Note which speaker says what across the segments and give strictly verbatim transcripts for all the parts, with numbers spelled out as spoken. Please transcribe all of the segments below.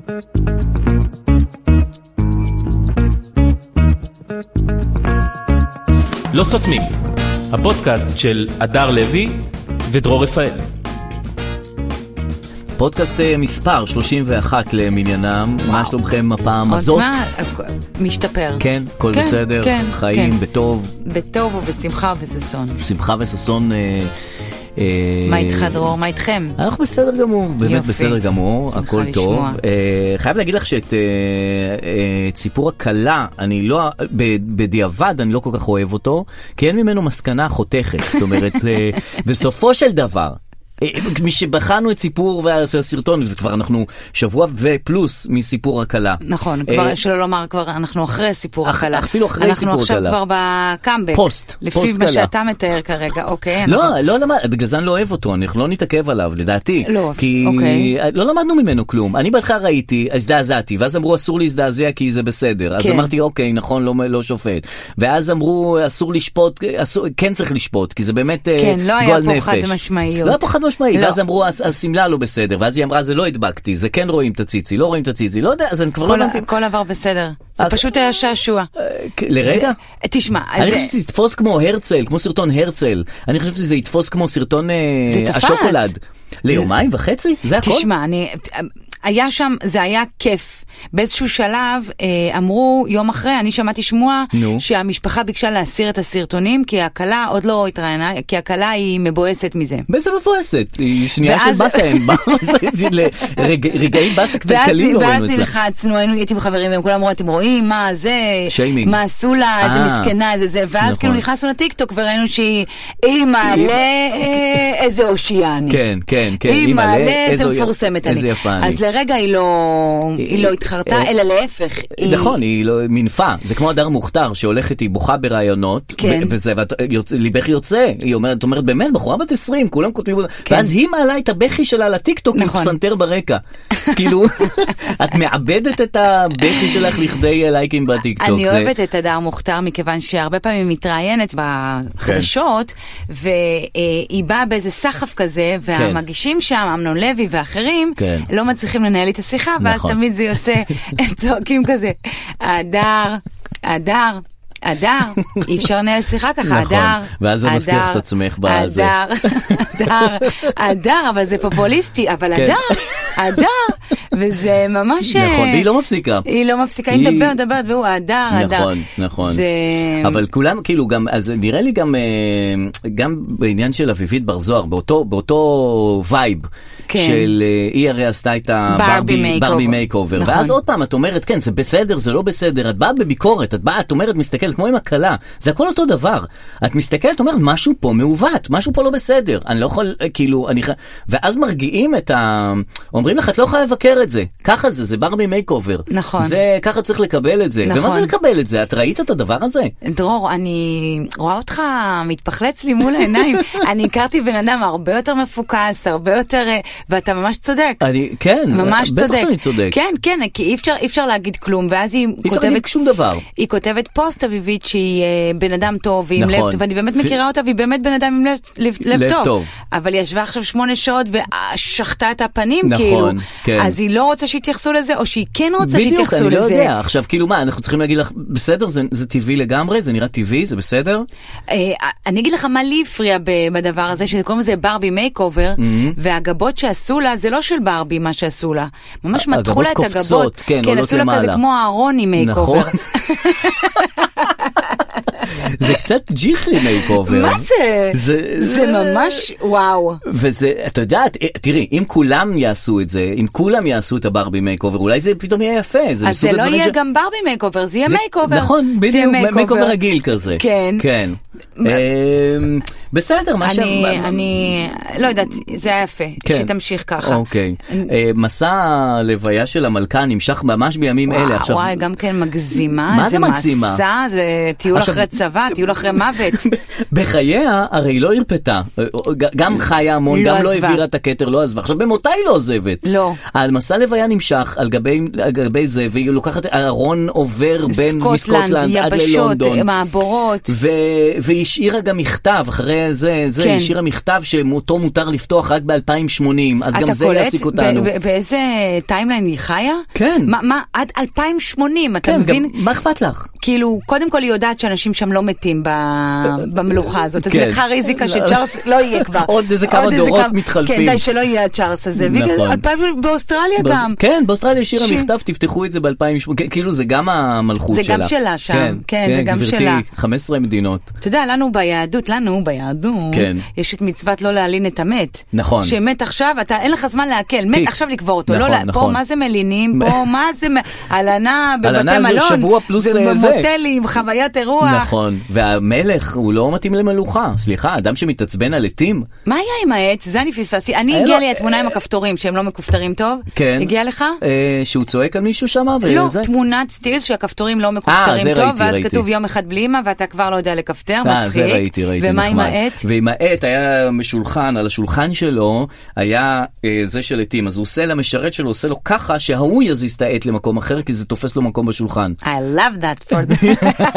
Speaker 1: לא סותמים, הפודקאסט של אדר לוי ודרור רפאל.
Speaker 2: פודקאסט מספר שלושים ואחת למניינם. מה שלומכם הפעם הזאת?
Speaker 3: משתפר.
Speaker 2: כן, הכל
Speaker 3: כן,
Speaker 2: בסדר,
Speaker 3: כן,
Speaker 2: חיים
Speaker 3: כן.
Speaker 2: בטוב.
Speaker 3: בטוב ובשמחה ובששון.
Speaker 2: שמחה וששון. אה, אה,
Speaker 3: מה איתך דרור? מה איתכם?
Speaker 2: אנחנו בסדר גמור, באמת
Speaker 3: יופי.
Speaker 2: בסדר גמור, הכל
Speaker 3: לשמוע.
Speaker 2: טוב. אה, חייב להגיד לך שאת אה, אה, ציפור הקלה, אני לא, ב- בדיעבד אני לא כל כך אוהב אותו, כי אין ממנו מסקנה חותכת. זאת אומרת, אה, בסופו של דבר, מי שבחנו את סיפור והסרטון, וזה כבר אנחנו שבוע ופלוס מסיפור הקלה.
Speaker 3: נכון, כבר שלא לומר, כבר אנחנו אחרי סיפור הקלה.
Speaker 2: אפילו אחרי סיפור הקלה.
Speaker 3: אנחנו עכשיו כבר בקאמבק.
Speaker 2: פוסט,
Speaker 3: לפי מה שאתה מתאר כרגע, אוקיי.
Speaker 2: לא, לא למד, בגלל זה אני לא אוהב אותו, אנחנו לא נתעכב עליו, לדעתי.
Speaker 3: לא,
Speaker 2: כי
Speaker 3: אוקיי.
Speaker 2: לא למדנו ממנו כלום. אני בהתחלה ראיתי, הזדעזעתי, ואז אמרו אסור להזדעזע כי זה בסדר. אז אמרתי, אוקיי, נכון, לא שופט. ואז אמרו אסור לשפוט, כן צריך לשפוט, כי זה באמת גועל נפש. לא היה פה חד משמעי, ואז אמרו, הסמלה לא בסדר, ואז היא אמרה, זה לא הדבקתי, זה כן רואים את הציצי, לא רואים את הציצי, לא יודע, אז אני כבר לא הבנתי.
Speaker 3: כל עבר בסדר, זה פשוט היה שעשוע.
Speaker 2: לרגע?
Speaker 3: תשמע,
Speaker 2: אני חושב שזה יתפוס כמו הרצל, כמו סרטון הרצל, אני חושב שזה יתפוס כמו סרטון השוקולד. ליומיים וחצי? זה הכל?
Speaker 3: תשמע, אני... היה שם, זה היה כיף. באיזשהו שלב אה, אמרו, יום אחרי, אני שמעתי שמוע,
Speaker 2: נו.
Speaker 3: שהמשפחה ביקשה להסיר את הסרטונים, כי הקלה עוד לא התראיינה, כי הקלה היא מבואסת מזה.
Speaker 2: באיזה מבואסת? היא שנייה
Speaker 3: ואז...
Speaker 2: של בסה, אין רגעים בסה קלים לא ראינו אצלה.
Speaker 3: ואז נלחצנו, היינו איתי בחברים, והם כולם אמרו, אתם רואים, מה זה?
Speaker 2: שיימינג.
Speaker 3: מה עשו לה, איזה מסכנה, איזה זה, ואז
Speaker 2: נכון.
Speaker 3: כאילו נכנסנו לטיקטוק, וראינו שהיא, היא מעלה איזה אושיאני.
Speaker 2: כן, כן, כן.
Speaker 3: היא מעלה איזה מפורסמת אני. אז לרגע היא לא, היא לא התחרתה, אלא להפך.
Speaker 2: נכון, היא לא מנפה. זה כמו אדר מוכתר שהולכת, היא בוכה ברעיונות, וזה, ליבך יוצא. היא אומרת, אומרת, באמת, בחורה בת עשרים, כולם כותבים, ואז היא מעלה את הבכי שלה לטיקטוק, עם פסנתר ברקע. כאילו, את מאבדת את הבכי שלך לכדי לייקים בטיקטוק.
Speaker 3: אני אוהבת את אדר מוכתר, מכיוון שהרבה פעמים היא מתראיינת בחדשות, והיא באה באיזה סחף כזה, והמגישים שם, אמנון לוי ואחרים, לא מצליחים לנהל את השיחה, ואז תמיד זה יוצא, הם צועקים כזה, אדר, אדר, אדר, אי אפשר לנהל שיחה ככה, אדר,
Speaker 2: ואז זה מזכיר את עצמך בזה.
Speaker 3: אדר, אדר, אדר, אבל זה פופוליסטי, אבל אדר, אדר, וזה ממש...
Speaker 2: נכון, והיא לא מפסיקה.
Speaker 3: היא לא מפסיקה, היא מדברת, מדברת, והוא אדר, אדר.
Speaker 2: נכון, נכון. אבל כולם, כאילו, גם, אז נראה לי גם, גם בעניין של אביבית בר זוהר, באותו וייב, של היא הרי עשתה את הברבי מייק אובר, ואז עוד פעם את אומרת, כן, זה בסדר, זה לא בסדר, את באה בביקורת, את באה, את אומרת, מסתכלת כמו עם הקלה, זה הכל אותו דבר. את מסתכלת, אומרת, משהו פה מעוות, משהו פה לא בסדר, אני לא יכול, כאילו, אני, ואז מרגיעים את ה... אומרים לך, את לא יכולה לבקר את זה, ככה זה, זה ברבי מייק אובר.
Speaker 3: נכון.
Speaker 2: זה, ככה צריך לקבל את זה.
Speaker 3: נכון.
Speaker 2: ומה זה לקבל את זה? את ראית את הדבר הזה?
Speaker 3: דרור, אני רואה אותך מתפחלץ לי מול העיניים. אני הכרתי בן אדם הרבה יותר מפוקס, הרבה יותר, ואתה ממש צודק.
Speaker 2: אני, כן,
Speaker 3: ממש
Speaker 2: בטח
Speaker 3: צודק.
Speaker 2: שאני צודק.
Speaker 3: כן, כן, כי אי אפשר, אי אפשר להגיד כלום, ואז היא
Speaker 2: אי
Speaker 3: כותבת...
Speaker 2: להגיד שום דבר.
Speaker 3: היא כותבת פוסט אביבית שהיא בן אדם טוב, ועם
Speaker 2: נכון.
Speaker 3: לב טוב, ואני באמת מכירה אותה, והיא באמת בן אדם עם לב, לב, לב,
Speaker 2: לב
Speaker 3: טוב.
Speaker 2: טוב.
Speaker 3: אבל היא ישבה עכשיו שמונה שעות ושחטה את הפנים,
Speaker 2: נכון,
Speaker 3: כאילו.
Speaker 2: כן.
Speaker 3: אז היא לא רוצה שיתייחסו לזה, או שהיא כן רוצה
Speaker 2: בדיוק,
Speaker 3: שיתייחסו
Speaker 2: אני
Speaker 3: לזה.
Speaker 2: לא יודע. עכשיו, כאילו מה, אנחנו צריכים להגיד לך, בסדר, זה, זה טבעי לגמרי, זה נראה טבעי, זה בסדר?
Speaker 3: אני אגיד לך מה לי הפריע בדבר הזה, שקוראים לזה ברבי מייק אובר, והגבות שעשו לה, זה לא של ברבי מה שעשו לה. ממש מתחו לה את הגבות.
Speaker 2: כן,
Speaker 3: כן, עשו לה כזה כמו הארוני מייק אובר.
Speaker 2: זה קצת ג'יחרי מייק אובר.
Speaker 3: מה זה? זה ממש וואו.
Speaker 2: וזה, אתה יודעת, תראי, אם כולם יעשו את זה, אם כולם יעשו את הברבי מייק אובר, אולי זה פתאום יהיה יפה.
Speaker 3: אז זה לא יהיה גם ברבי מייק אובר, זה יהיה מייק אובר.
Speaker 2: נכון, בדיוק, מייק אובר רגיל כזה.
Speaker 3: כן.
Speaker 2: כן. בסדר, מה ש...
Speaker 3: אני לא יודעת, זה היה יפה, שתמשיך ככה.
Speaker 2: אוקיי. מסע הלוויה של המלכה נמשך ממש בימים אלה.
Speaker 3: וואי, גם כן מגזימה.
Speaker 2: מה זה מגזימה?
Speaker 3: מסע, זה טיול אחרי צבא, טיול אחרי מוות.
Speaker 2: בחייה, הרי היא לא הרפתה. גם חיה המון, גם לא העבירה את הכתר, לא עזבה. עכשיו, במותה היא לא עוזבת.
Speaker 3: לא.
Speaker 2: המסע לוויה נמשך על גבי זה, והיא לוקחת, הארון עובר בין מסקוטלנד עד ללונדון.
Speaker 3: מעבורות.
Speaker 2: והיא השאירה גם מכתב, אחרי זה, זה, היא השאירה מכתב שאותו מותר לפתוח רק ב-אלפיים ושמונים, אז גם זה יעסיק אותנו.
Speaker 3: באיזה טיימליין היא חיה?
Speaker 2: כן.
Speaker 3: מה, עד אלפיים ושמונים, אתה מבין?
Speaker 2: מה אכפת לך?
Speaker 3: כאילו, קודם כל היא יודעת שאנשים שם לא מתים במלוכה הזאת, אז לך ריזיקה שצ'ארלס לא יהיה כבר.
Speaker 2: עוד איזה כמה דורות מתחלפים.
Speaker 3: כן, די שלא יהיה הצ'ארלס הזה. באוסטרליה גם.
Speaker 2: כן, באוסטרליה השאירה מכתב, תפתחו את זה ב-אלפיים ושמונה, כאילו זה גם המלכות שלה.
Speaker 3: זה גם שלה שם, כן, זה גם שלה.
Speaker 2: גברתי, חמש עשרה מדינות.
Speaker 3: אתה יודע, לנו ביהדות, לנו ביהדות, יש את מצוות לא להלין את המת.
Speaker 2: נכון.
Speaker 3: שמת עכשיו, אין לך זמן להקל, מת עכשיו לקבור אותו. פה מה זה מלינים, פה מה זה הלנה בבתי מלון, ומוטלים, חוויית אירוח.
Speaker 2: נכון, והמלך הוא לא מתאים למלוכה. סליחה, אדם שמתעצבן על עתים.
Speaker 3: מה היה עם העץ? זה אני פספסתי. אני הגיעה לי התמונה עם הכפתורים, שהם לא מכופתרים טוב.
Speaker 2: כן.
Speaker 3: הגיע לך?
Speaker 2: שהוא צועק על מישהו שם?
Speaker 3: לא, תמונת סטילס שהכפתורים לא מכופתרים טוב, ואז כתוב יום אחד בלי אמא, ואתה כבר לא יודע לכפתר, מצחיק.
Speaker 2: זה ראיתי, ראיתי.
Speaker 3: ומה עם העט?
Speaker 2: ועם העט היה משולחן, על השולחן שלו היה זה של עתים, אז הוא עושה למשרת שלו, עושה לו ככה שההוא יזיז את העט למקום אחר, כי זה תופס לו מקום בשולחן.
Speaker 3: I love that for the...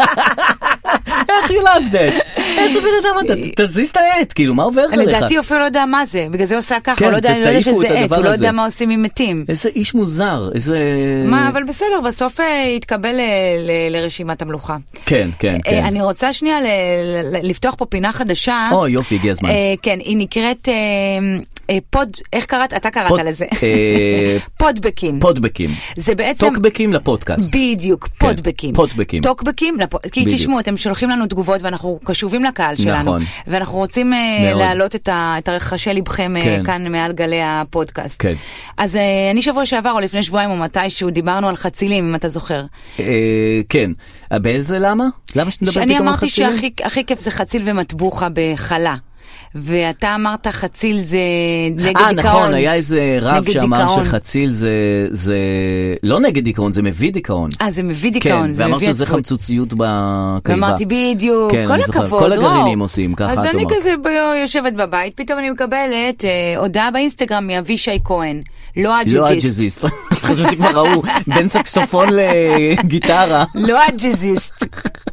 Speaker 2: איך you love that? איזה בן אדם אתה? תזיז את העט, כאילו, מה עובר עליך?
Speaker 3: לדעתי אפילו לא יודע מה זה, בגלל זה עושה ככה, הוא לא יודע שזה עט, הוא לא יודע מה עושים עם מתים.
Speaker 2: איזה איש מוזר, איזה...
Speaker 3: מה, אבל בסדר, בסוף יתקבל לרשימת המלוכה.
Speaker 2: כן, כן, כן.
Speaker 3: אני רוצה שנייה לפתוח פה פינה חדשה.
Speaker 2: או, יופי, הגיע הזמן.
Speaker 3: כן, היא נקראת... פוד, איך קראת? אתה קראת לזה. פודבקים.
Speaker 2: פודבקים.
Speaker 3: זה בעצם...
Speaker 2: טוקבקים לפודקאסט.
Speaker 3: בדיוק, פודבקים.
Speaker 2: פודבקים.
Speaker 3: טוקבקים, כי תשמעו, אתם שולחים לנו תגובות ואנחנו קשובים לקהל שלנו. ואנחנו רוצים להעלות את הרחשי לבכם כאן מעל גלי הפודקאסט. כן. אז אני שבוע שעבר או לפני שבועיים או מתישהו דיברנו על חצילים, אם אתה זוכר.
Speaker 2: כן. באיזה למה? למה שנדבר פתאום על חצילים?
Speaker 3: שאני אמרתי שהכי כיף זה חציל ומטבוחה בחלה. ואתה אמרת חציל זה נגד דיכאון.
Speaker 2: אה, נכון, היה איזה רב שאמר שחציל זה, זה לא נגד דיכאון, זה מביא דיכאון.
Speaker 3: אה, זה מביא דיכאון.
Speaker 2: כן, ואמרת שזה חמצוציות בקיבה.
Speaker 3: ואמרתי בדיוק,
Speaker 2: כן,
Speaker 3: כל הכבוד,
Speaker 2: כל הגרעינים עושים, ככה את אומרת.
Speaker 3: אז אני כזה יושבת בבית, פתאום אני מקבלת אה, הודעה באינסטגרם מאבישי כהן. לא הג'זיסט.
Speaker 2: לא הג'זיסט. חשבתי כבר ראו בין סקסופון לגיטרה.
Speaker 3: לא הג'זיסט.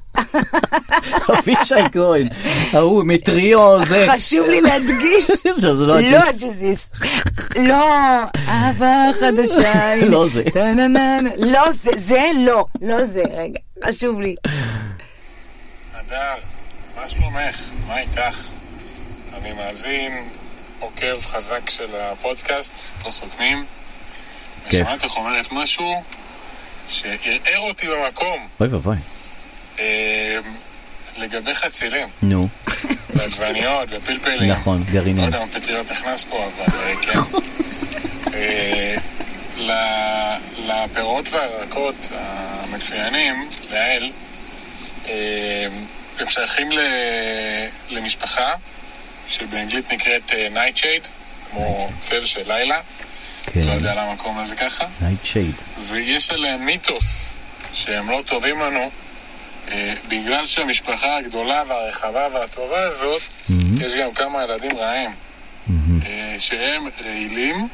Speaker 2: אבישי כהן, ההוא מטריו זה.
Speaker 3: חשוב לי להדגיש, לא הג'זיסט. לא, אהבה חדשה.
Speaker 2: לא זה.
Speaker 3: לא זה, זה לא, לא זה, רגע, חשוב לי.
Speaker 4: אדר, מה שלומך? מה איתך? אני מאזין, עוקב חזק של הפודקאסט, לא סותמים. ושמעת איך אומרת משהו שערער אותי במקום.
Speaker 2: אוי ובוי.
Speaker 4: לגבי חצילים.
Speaker 2: נו.
Speaker 4: ועגבניות ופלפלים.
Speaker 2: נכון, גרעינים.
Speaker 4: לא יודע מה פטריות הכנס פה, אבל כן. לפירות והירקות המצוינים, לאל, הם שייכים למשפחה שבאנגלית נקראת Nightshade, כמו צל של לילה. לא יודע למה קוראים לזה ככה.
Speaker 2: Nightshade.
Speaker 4: ויש עליהם מיתוס שהם לא טובים לנו, בגלל שהמשפחה הגדולה והרחבה והטובה הזאת, יש גם כמה ילדים רעים, שהם רעילים,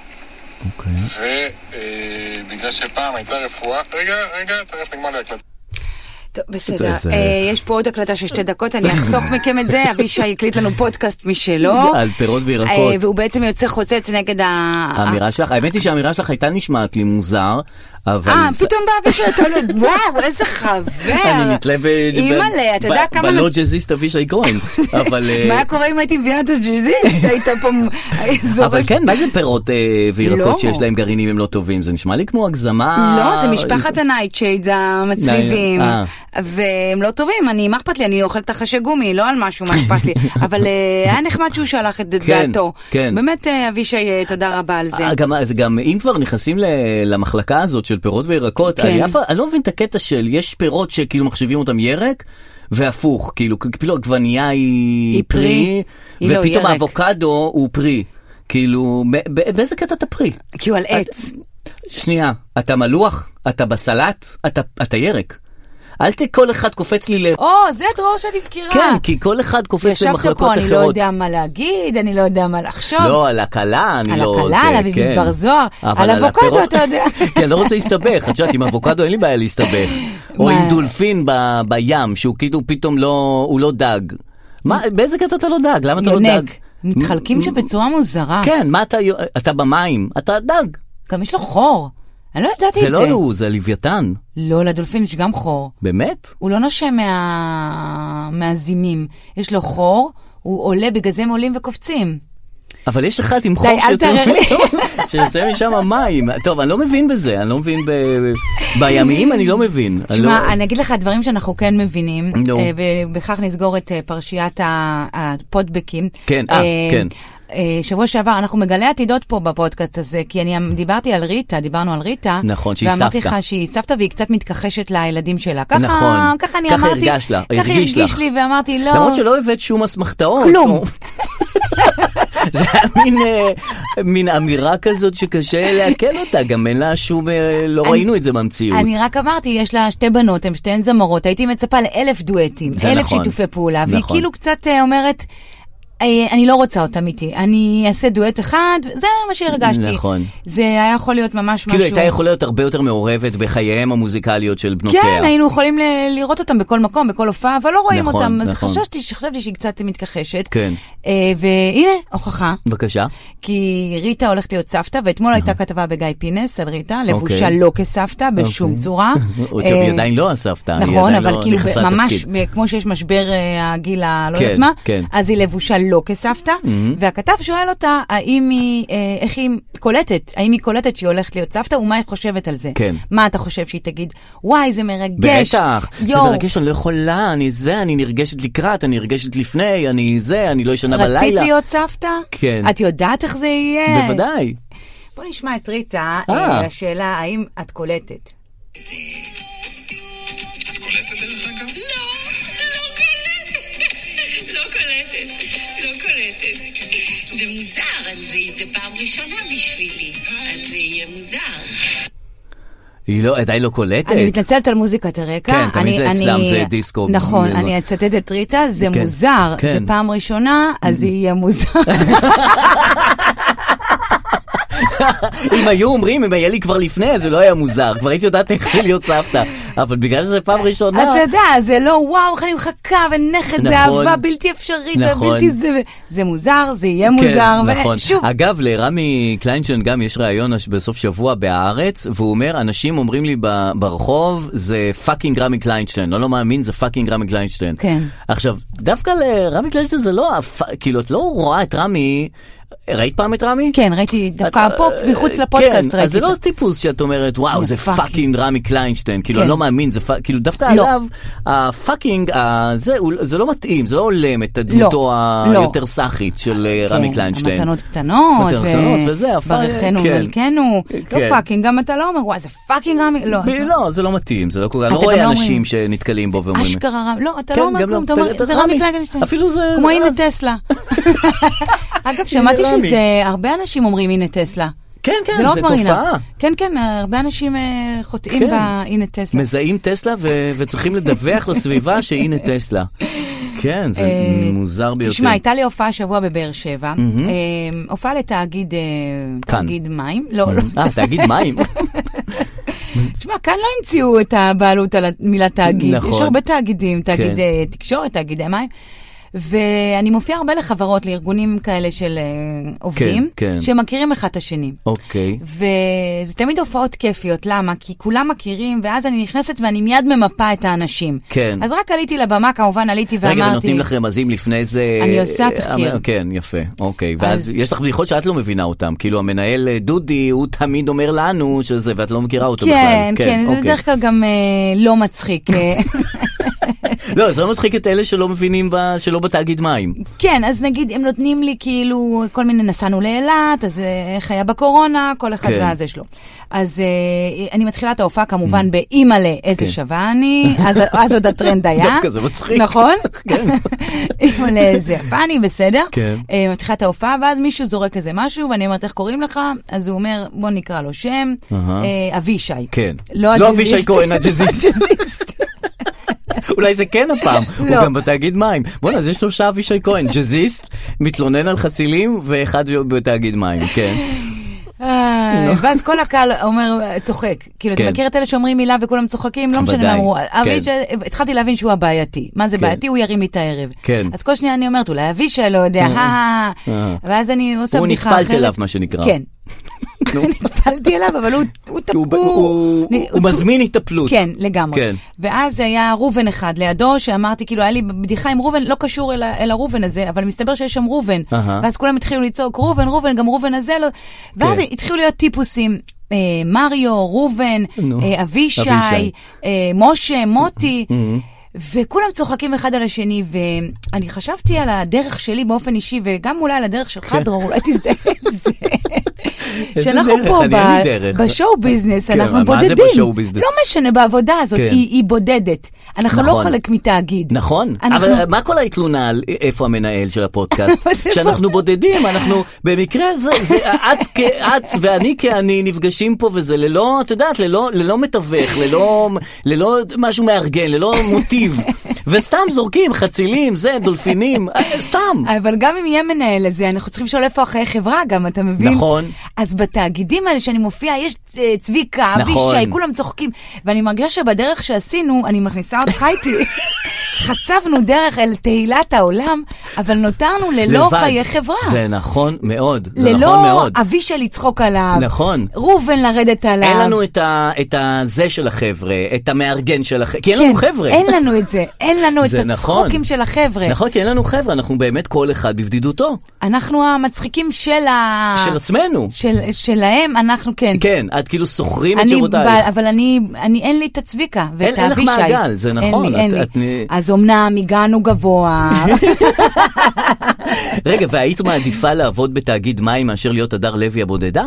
Speaker 4: ובגלל שפעם הייתה רפואה, רגע, רגע, תראה נגמר לי הקלטה.
Speaker 3: טוב, בסדר. יש פה עוד הקלטה של שתי דקות, אני אחסוך מכם את זה. אבישי הקליט לנו פודקאסט משלו.
Speaker 2: על פירות וירקות.
Speaker 3: והוא בעצם יוצא חוצץ נגד
Speaker 2: האמירה שלך. האמת היא שהאמירה שלך הייתה נשמעת לי מוזר, אבל...
Speaker 3: אה, פתאום בא אבישי, אתה לא... וואו, איזה חבר.
Speaker 2: אני נתלה ב...
Speaker 3: אימא'לה, אתה יודע כמה...
Speaker 2: בלא ג'זיסט אבישי כהן, אבל...
Speaker 3: מה היה קורה אם הייתי מביאה את הג'זיסט? היית פה...
Speaker 2: אבל כן, מה זה פירות וירקות שיש להם גרעינים הם לא טובים? זה נשמע לי כמו הגזמה...
Speaker 3: לא, זה משפחת הנייטשייד, המצליבים. והם לא טובים, אני, מה אכפת לי? אני אוכלת תחשי גומי, לא על משהו, מה אכפת לי. אבל היה נחמד שהוא שלח את דעתו. באמת, אבישי, תודה רבה על זה.
Speaker 2: גם אם כבר נכנסים למחלקה הזאת של פירות וירקות, אני לא מבין את הקטע של, יש פירות שכאילו מחשבים אותם ירק, והפוך, כאילו, כאילו הגווניה היא פרי, ופתאום האבוקדו הוא פרי. כאילו, באיזה קטע אתה פרי?
Speaker 3: כי הוא על עץ.
Speaker 2: שנייה, אתה מלוח? אתה בסלט? אתה ירק? אל תהיה כל אחד קופץ לי ל...
Speaker 3: או, זה דרור שאני מכירה.
Speaker 2: כן, כי כל אחד קופץ למחלקות אחרות.
Speaker 3: ישבת פה, אני לא יודע מה להגיד, אני לא יודע מה לחשוב.
Speaker 2: לא, על הקלה, אני לא...
Speaker 3: על הקלה, על אביבית בר זוהר, על אבוקדו, אתה יודע.
Speaker 2: כן, לא רוצה להסתבך. את יודעת, עם אבוקדו אין לי בעיה להסתבך. או עם דולפין בים, שהוא כאילו פתאום לא... הוא לא דג. מה, באיזה קטע אתה לא דג? למה אתה לא דג?
Speaker 3: מתחלקים שבצורה מוזרה.
Speaker 2: כן, מה אתה, אתה במים, אתה דג.
Speaker 3: גם יש לו חור. אני לא ידעתי את זה.
Speaker 2: זה לא הוא, זה לוויתן.
Speaker 3: לא, לדולפין יש גם חור.
Speaker 2: באמת?
Speaker 3: הוא לא נושם מה... מהזימים. יש לו חור, הוא עולה, בגלל זה הם עולים וקופצים.
Speaker 2: אבל יש אחד עם חור שיוצא משם המים. טוב, אני לא מבין בזה, אני לא מבין בימיים, אני לא מבין.
Speaker 3: תשמע, אני אגיד לך דברים שאנחנו כן מבינים, ובכך נסגור את פרשיית הפודבקים.
Speaker 2: כן, כן.
Speaker 3: שבוע שעבר, אנחנו מגלי עתידות פה בפודקאסט הזה, כי אני דיברתי על ריטה, דיברנו על ריטה.
Speaker 2: נכון, שהיא סבתא.
Speaker 3: ואמרתי לך שהיא סבתא והיא קצת מתחשת לילדים שלה. ככה,
Speaker 2: נכון.
Speaker 3: ככה אני
Speaker 2: ככה
Speaker 3: אמרתי.
Speaker 2: הרגש לה,
Speaker 3: ככה
Speaker 2: הרגיש
Speaker 3: הרגיש לי ואמרתי לא.
Speaker 2: למרות שלא הבאת שום אסמכתאות.
Speaker 3: כלום.
Speaker 2: זה היה מין, מין אמירה כזאת שקשה להקל אותה, גם אין לה שום, לא ראינו את זה במציאות.
Speaker 3: אני רק אמרתי, יש לה שתי בנות, הן שתיהן זמרות, הייתי מצפה לאלף דואטים, אלף שיתופי פעולה, והיא כאילו קצת אומרת, אני לא רוצה אותם איתי, אני אעשה דואט אחד, זה מה שהרגשתי.
Speaker 2: נכון.
Speaker 3: זה היה יכול להיות ממש משהו.
Speaker 2: כאילו הייתה יכול להיות הרבה יותר מעורבת בחייהם המוזיקליות של בנותיה.
Speaker 3: כן, היינו יכולים לראות אותם בכל מקום, בכל הופעה, אבל לא רואים אותם. אז חשבתי שהיא קצת מתכחשת.
Speaker 2: כן.
Speaker 3: והנה, הוכחה.
Speaker 2: בבקשה.
Speaker 3: כי ריטה הולכת להיות סבתא, ואתמול הייתה כתבה בגיא פינס על ריטה, לבושה לא כסבתא, בשום צורה.
Speaker 2: עוד שהיא עדיין לא הסבתא.
Speaker 3: נכון, אבל כאילו ממש, כמו שיש משבר הגיל הלא יודעת מה, אז היא לבושה לא כסבתא, והכתב שואל אותה, האם היא, איך היא קולטת, האם היא קולטת שהיא הולכת להיות סבתא, ומה היא חושבת על זה?
Speaker 2: כן.
Speaker 3: מה אתה חושב שהיא תגיד? וואי, זה מרגש.
Speaker 2: בטח, זה מרגש, אני לא יכולה, אני זה, אני נרגשת לקראת, אני נרגשת לפני, אני זה, אני לא ישנה בלילה.
Speaker 3: רצית להיות סבתא?
Speaker 2: כן.
Speaker 3: את יודעת איך זה יהיה?
Speaker 2: בוודאי.
Speaker 3: בוא נשמע את ריטה, השאלה, האם את קולטת?
Speaker 4: את קולטת דרך אגב?
Speaker 5: לא, לא קולטת. לא קולטת. לא קולטת. זה מוזר, זה פעם ראשונה בשבילי, אז זה יהיה מוזר.
Speaker 2: היא לא, עדיין לא קולטת.
Speaker 3: אני מתנצלת על מוזיקת הרקע.
Speaker 2: כן, תמיד זה אצלם, זה דיסקו.
Speaker 3: נכון, אני אצטט את ריטה, זה מוזר. זה פעם ראשונה, אז זה יהיה מוזר.
Speaker 2: אם היו אומרים, אם היה לי כבר לפני, זה לא היה מוזר. כבר הייתי יודעת איך זה להיות סבתא. אבל בגלל שזה פעם ראשונה...
Speaker 3: אתה יודע, זה לא וואו, איך אני מחכה, ונכד, זה אהבה בלתי אפשרית, ובלתי זה... זה מוזר, זה יהיה מוזר.
Speaker 2: נכון. אגב, לרמי קליינשטיין גם יש ראיון בסוף שבוע בהארץ, והוא אומר, אנשים אומרים לי ברחוב, זה פאקינג רמי קליינשטיין. אני לא מאמין, זה פאקינג רמי קליינשטיין.
Speaker 3: כן.
Speaker 2: עכשיו, דווקא לרמי קליינשטיין זה לא... כאילו, את לא רואה את רמי... ראית פעם את רמי?
Speaker 3: כן, ראיתי דווקא פה מחוץ לפודקאסט.
Speaker 2: כן, אז זה לא טיפוס שאת אומרת, וואו, זה פאקינג רמי קליינשטיין, כאילו, אני לא מאמין, כאילו, דווקא עליו, הפאקינג, זה לא מתאים, זה לא הולם את דמותו היותר סאחית של רמי קליינשטיין.
Speaker 3: המתנות קטנות,
Speaker 2: מתנות קטנות, וזה,
Speaker 3: ברכנו ומלכנו, לא פאקינג, גם אתה לא אומר, וואו, זה פאקינג רמי, לא.
Speaker 2: לא, זה לא מתאים, זה לא כל כך, לא רואה אנשים שנתקלים בו ואומרים.
Speaker 3: אשכרה, לא, אתה לא אומר כלום, אתה אומר, זה רמי קליינשטיין.
Speaker 2: אפילו זה...
Speaker 3: כמו הנה טסלה. אגב, שמעתי שזה, הרבה אנשים אומרים הנה טסלה.
Speaker 2: כן, כן, זה, זה תופעה.
Speaker 3: כן, כן, הרבה אנשים חוטאים כן. בהנה טסלה.
Speaker 2: מזהים טסלה ו- וצריכים לדווח לסביבה שהנה טסלה. כן, זה מוזר ביותר.
Speaker 3: תשמע, הייתה לי הופעה שבוע בבאר שבע, הופעה לתאגיד תאגיד מים. לא, לא.
Speaker 2: אה, תאגיד מים.
Speaker 3: תשמע, כאן לא המציאו את הבעלות על המילה תאגיד. יש הרבה תאגידים, תאגיד תקשורת, תאגידי מים. ואני מופיע הרבה לחברות, לארגונים כאלה של עובדים, כן, כן. שמכירים אחד את השני.
Speaker 2: אוקיי.
Speaker 3: וזה תמיד הופעות כיפיות, למה? כי כולם מכירים, ואז אני נכנסת ואני מיד ממפה את האנשים.
Speaker 2: כן.
Speaker 3: אז רק עליתי לבמה, כמובן עליתי ואמרתי...
Speaker 2: רגע, ונותנים לך רמזים לפני זה...
Speaker 3: אני עושה תחקיר.
Speaker 2: כן, יפה, אוקיי. ואז אז... יש לך בדיחות שאת לא מבינה אותם, כאילו המנהל דודי, הוא תמיד אומר לנו שזה, ואת לא מכירה אותו
Speaker 3: כן,
Speaker 2: בכלל.
Speaker 3: כן, כן, זה בדרך כלל גם לא מצחיק.
Speaker 2: לא, זה לא מצחיק את אלה שלא מבינים, שלא בתאגיד מים.
Speaker 3: כן, אז נגיד, הם נותנים לי כאילו, כל מיני נסענו לאילת, אז איך היה בקורונה, כל אחד ואז יש לו. אז אני מתחילה את ההופעה כמובן באימאלה, איזה שווה אני, אז עוד הטרנד היה.
Speaker 2: דווקא זה מצחיק.
Speaker 3: נכון? אימאלה, איזה יפה אני, בסדר. מתחילה את ההופעה, ואז מישהו זורק איזה משהו, ואני אומרת, איך קוראים לך? אז הוא אומר, בוא נקרא לו שם, אבישי.
Speaker 2: כן. לא אבישי כהן, הג'זיסט. אולי זה כן הפעם, הוא גם בתאגיד מים. בוא'נה, אז יש שלושה אבישי כהן, ג'זיסט, מתלונן על חצילים, ואחד בתאגיד מים, כן.
Speaker 3: ואז כל הקהל אומר, צוחק. כאילו, אתה מכיר את אלה שאומרים מילה וכולם צוחקים? לא משנה מה אמרו. התחלתי להבין שהוא הבעייתי. מה זה בעייתי? הוא ירים לי את הערב. אז כל שנייה אני אומרת, אולי אבישי לא יודע, ואז אני עושה בדיחה אחרת.
Speaker 2: הוא נטפלת אליו, מה שנקרא.
Speaker 3: כן. נטפלתי אליו, אבל
Speaker 2: הוא מזמין התאפלות.
Speaker 3: כן, לגמרי. ואז היה רובן אחד לידו, שאמרתי, כאילו, היה לי בדיחה עם רובן, לא קשור אל הרובן הזה, אבל מסתבר שיש שם רובן. ואז כולם התחילו לצעוק, רובן, רובן, גם רובן הזה, ואז התחילו להיות טיפוסים, מריו, רובן, אבישי, משה, מוטי, וכולם צוחקים אחד על השני, ואני חשבתי על הדרך שלי באופן אישי, וגם אולי על הדרך שלך, דרור, אולי תזדהה עם זה. שאנחנו פה בשואו ביזנס, אנחנו בודדים. לא משנה, בעבודה הזאת, היא בודדת. אנחנו לא חלק מתאגיד.
Speaker 2: נכון, אבל מה כל ההתלונה על איפה המנהל של הפודקאסט? שאנחנו בודדים, אנחנו במקרה הזה, את ואני כאני נפגשים פה, וזה ללא, את יודעת, ללא מתווך, ללא משהו מארגן, ללא מוטיב. וסתם זורקים, חצילים, זה, דולפינים, סתם.
Speaker 3: אבל גם אם יהיה מנהל לזה, אנחנו צריכים לשאול איפה אחרי חברה גם, אתה מבין?
Speaker 2: נכון.
Speaker 3: אז בתאגידים האלה שאני מופיע, יש צביקה, אבישי, כולם צוחקים, ואני מרגישה שבדרך שעשינו, אני מכניסה אותך איתי, חצבנו דרך אל תהילת העולם, אבל נותרנו ללא חיי חברה.
Speaker 2: זה נכון מאוד, זה נכון מאוד.
Speaker 3: ללא אבישי לצחוק עליו.
Speaker 2: נכון.
Speaker 3: רובן לרדת עליו.
Speaker 2: אין לנו את הזה של החבר'ה, את המארגן של החבר'ה, כי אין לנו חבר'ה.
Speaker 3: אין לנו את זה, אין לנו את הצחוקים של החבר'ה.
Speaker 2: נכון, כי אין לנו חבר'ה, אנחנו באמת כל אחד בבדידותו.
Speaker 3: אנחנו המצחיקים של ה...
Speaker 2: של עצמנו.
Speaker 3: של, שלהם, אנחנו כן.
Speaker 2: כן, את כאילו סוחרים את שירותייך.
Speaker 3: אבל אני, אני, אין לי את הצביקה ואת האבישי.
Speaker 2: אין לך מעגל, זה נכון.
Speaker 3: אין לי, אין לי. אז אמנם הגענו גבוה.
Speaker 2: רגע, והיית מעדיפה לעבוד בתאגיד מים מאשר להיות הדר לוי הבודדה?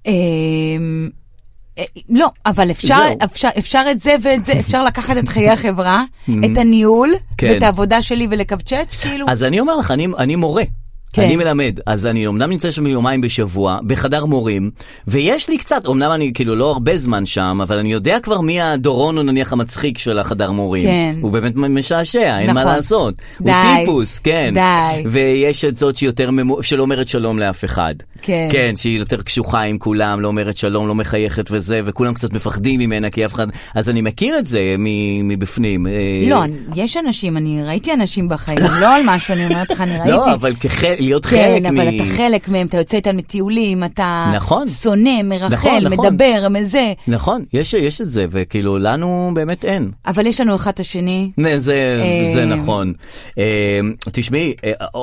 Speaker 3: לא, אבל אפשר, אפשר, אפשר את זה ואת זה, אפשר לקחת את חיי החברה, את הניהול, ואת העבודה שלי ולקבצ'ץ', כאילו.
Speaker 2: אז אני אומר לך, אני, אני מורה. אני מלמד, אז אני אומנם נמצא שם יומיים בשבוע, בחדר מורים, ויש לי קצת, אומנם אני כאילו לא הרבה זמן שם, אבל אני יודע כבר מי הדורון או נניח המצחיק של החדר מורים. כן. הוא באמת משעשע, אין מה לעשות.
Speaker 3: די.
Speaker 2: הוא טיפוס, כן.
Speaker 3: די.
Speaker 2: ויש את זאת שיותר, שלא אומרת שלום לאף אחד.
Speaker 3: כן.
Speaker 2: כן, שהיא יותר קשוחה עם כולם, לא אומרת שלום, לא מחייכת וזה, וכולם קצת מפחדים ממנה, כי אף אחד, אז אני מכיר את זה מבפנים.
Speaker 3: לא, יש אנשים, אני ראיתי אנשים בחיים, לא על משהו, אני אומרת לך, אני ראיתי.
Speaker 2: לא, אבל כחל... להיות
Speaker 3: כן,
Speaker 2: חלק
Speaker 3: אבל
Speaker 2: מ...
Speaker 3: אתה חלק מהם, אתה יוצא איתם מטיולים, אתה
Speaker 2: נכון.
Speaker 3: שונא, מרחל,
Speaker 2: נכון, נכון.
Speaker 3: מדבר, מזה.
Speaker 2: נכון, יש, יש את זה, וכאילו לנו באמת אין.
Speaker 3: אבל יש לנו אחד השני.
Speaker 2: זה, זה נכון. תשמעי,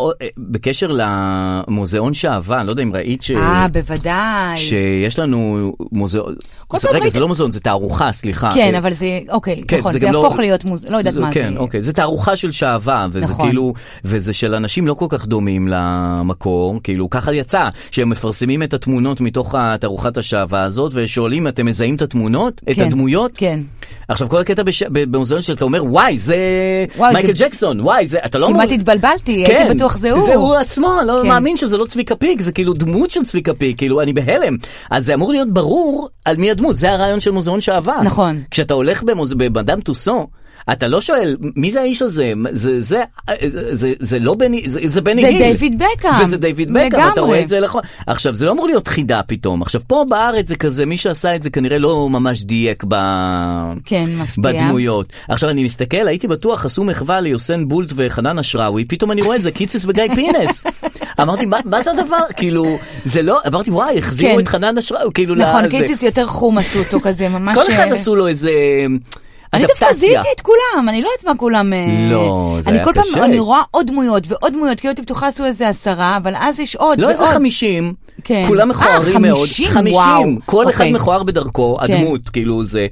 Speaker 2: בקשר למוזיאון שעבה, אני לא יודע אם ראית ש...
Speaker 3: אה, בוודאי.
Speaker 2: שיש לנו מוזיאון... רגע, זה לא מוזיאון, זה תערוכה, סליחה.
Speaker 3: כן, אבל זה, אוקיי, נכון, זה יהפוך להיות מוזיאון, לא יודעת מה זה.
Speaker 2: כן, אוקיי, זה תערוכה של שעבה, וזה כאילו, וזה של אנשים לא כל כך דומים למקור, כאילו ככה יצא, שהם מפרסמים את התמונות מתוך תערוכת השעבה הזאת, ושואלים, אתם מזהים את התמונות, את הדמויות?
Speaker 3: כן.
Speaker 2: עכשיו כל הקטע במוזיאון שאתה אומר, וואי, זה מייקל ג'קסון, וואי, זה, אתה לא אומר...
Speaker 3: כמעט התבלבלתי, הייתי בטוח זה הוא.
Speaker 2: זה הוא עצמו, לא מאמין שזה לא צביקה פיק, זה כאילו דמות של צביקה פיק, כאילו אני בהלם. אז זה אמור להיות ברור על מי הדמות, זה הרעיון של מוזיאון שעבה.
Speaker 3: נכון.
Speaker 2: כשאתה הולך במדאם טוסו, אתה לא שואל, מי זה האיש הזה? זה, זה, זה, זה לא בני, זה, זה בני היל.
Speaker 3: זה דיוויד בקאם.
Speaker 2: וזה דיוויד בקאם, אתה רואה את זה נכון. עכשיו, זה לא אמור להיות חידה פתאום. עכשיו, פה בארץ זה כזה, מי שעשה את זה כנראה לא ממש דייק ב...
Speaker 3: כן, מפתיע.
Speaker 2: בדמויות. עכשיו, אני מסתכל, הייתי בטוח, עשו מחווה ליוסן בולט וחנן אשראוי, פתאום אני רואה את זה, קיציס וגיא פינס. אמרתי, מה, מה זה הדבר? כאילו, זה לא, אמרתי, וואי, החזירו
Speaker 3: כן.
Speaker 2: את חנן אשראוי, כאילו,
Speaker 3: נכון,
Speaker 2: לא,
Speaker 3: קיציס
Speaker 2: זה...
Speaker 3: יותר חום עשו אותו כזה, ממש...
Speaker 2: כל אחד עשו לו איזה...
Speaker 3: אני דווקא זיהיתי את כולם, אני לא יודעת מה כולם...
Speaker 2: לא, זה היה קשה.
Speaker 3: אני כל פעם, אני רואה עוד דמויות ועוד דמויות, כאילו פתוחה עשו איזה עשרה, אבל אז יש עוד ועוד.
Speaker 2: לא, איזה חמישים, כולם מכוערים מאוד. חמישים, כל אחד מכוער בדרכו, הדמות, כאילו זה...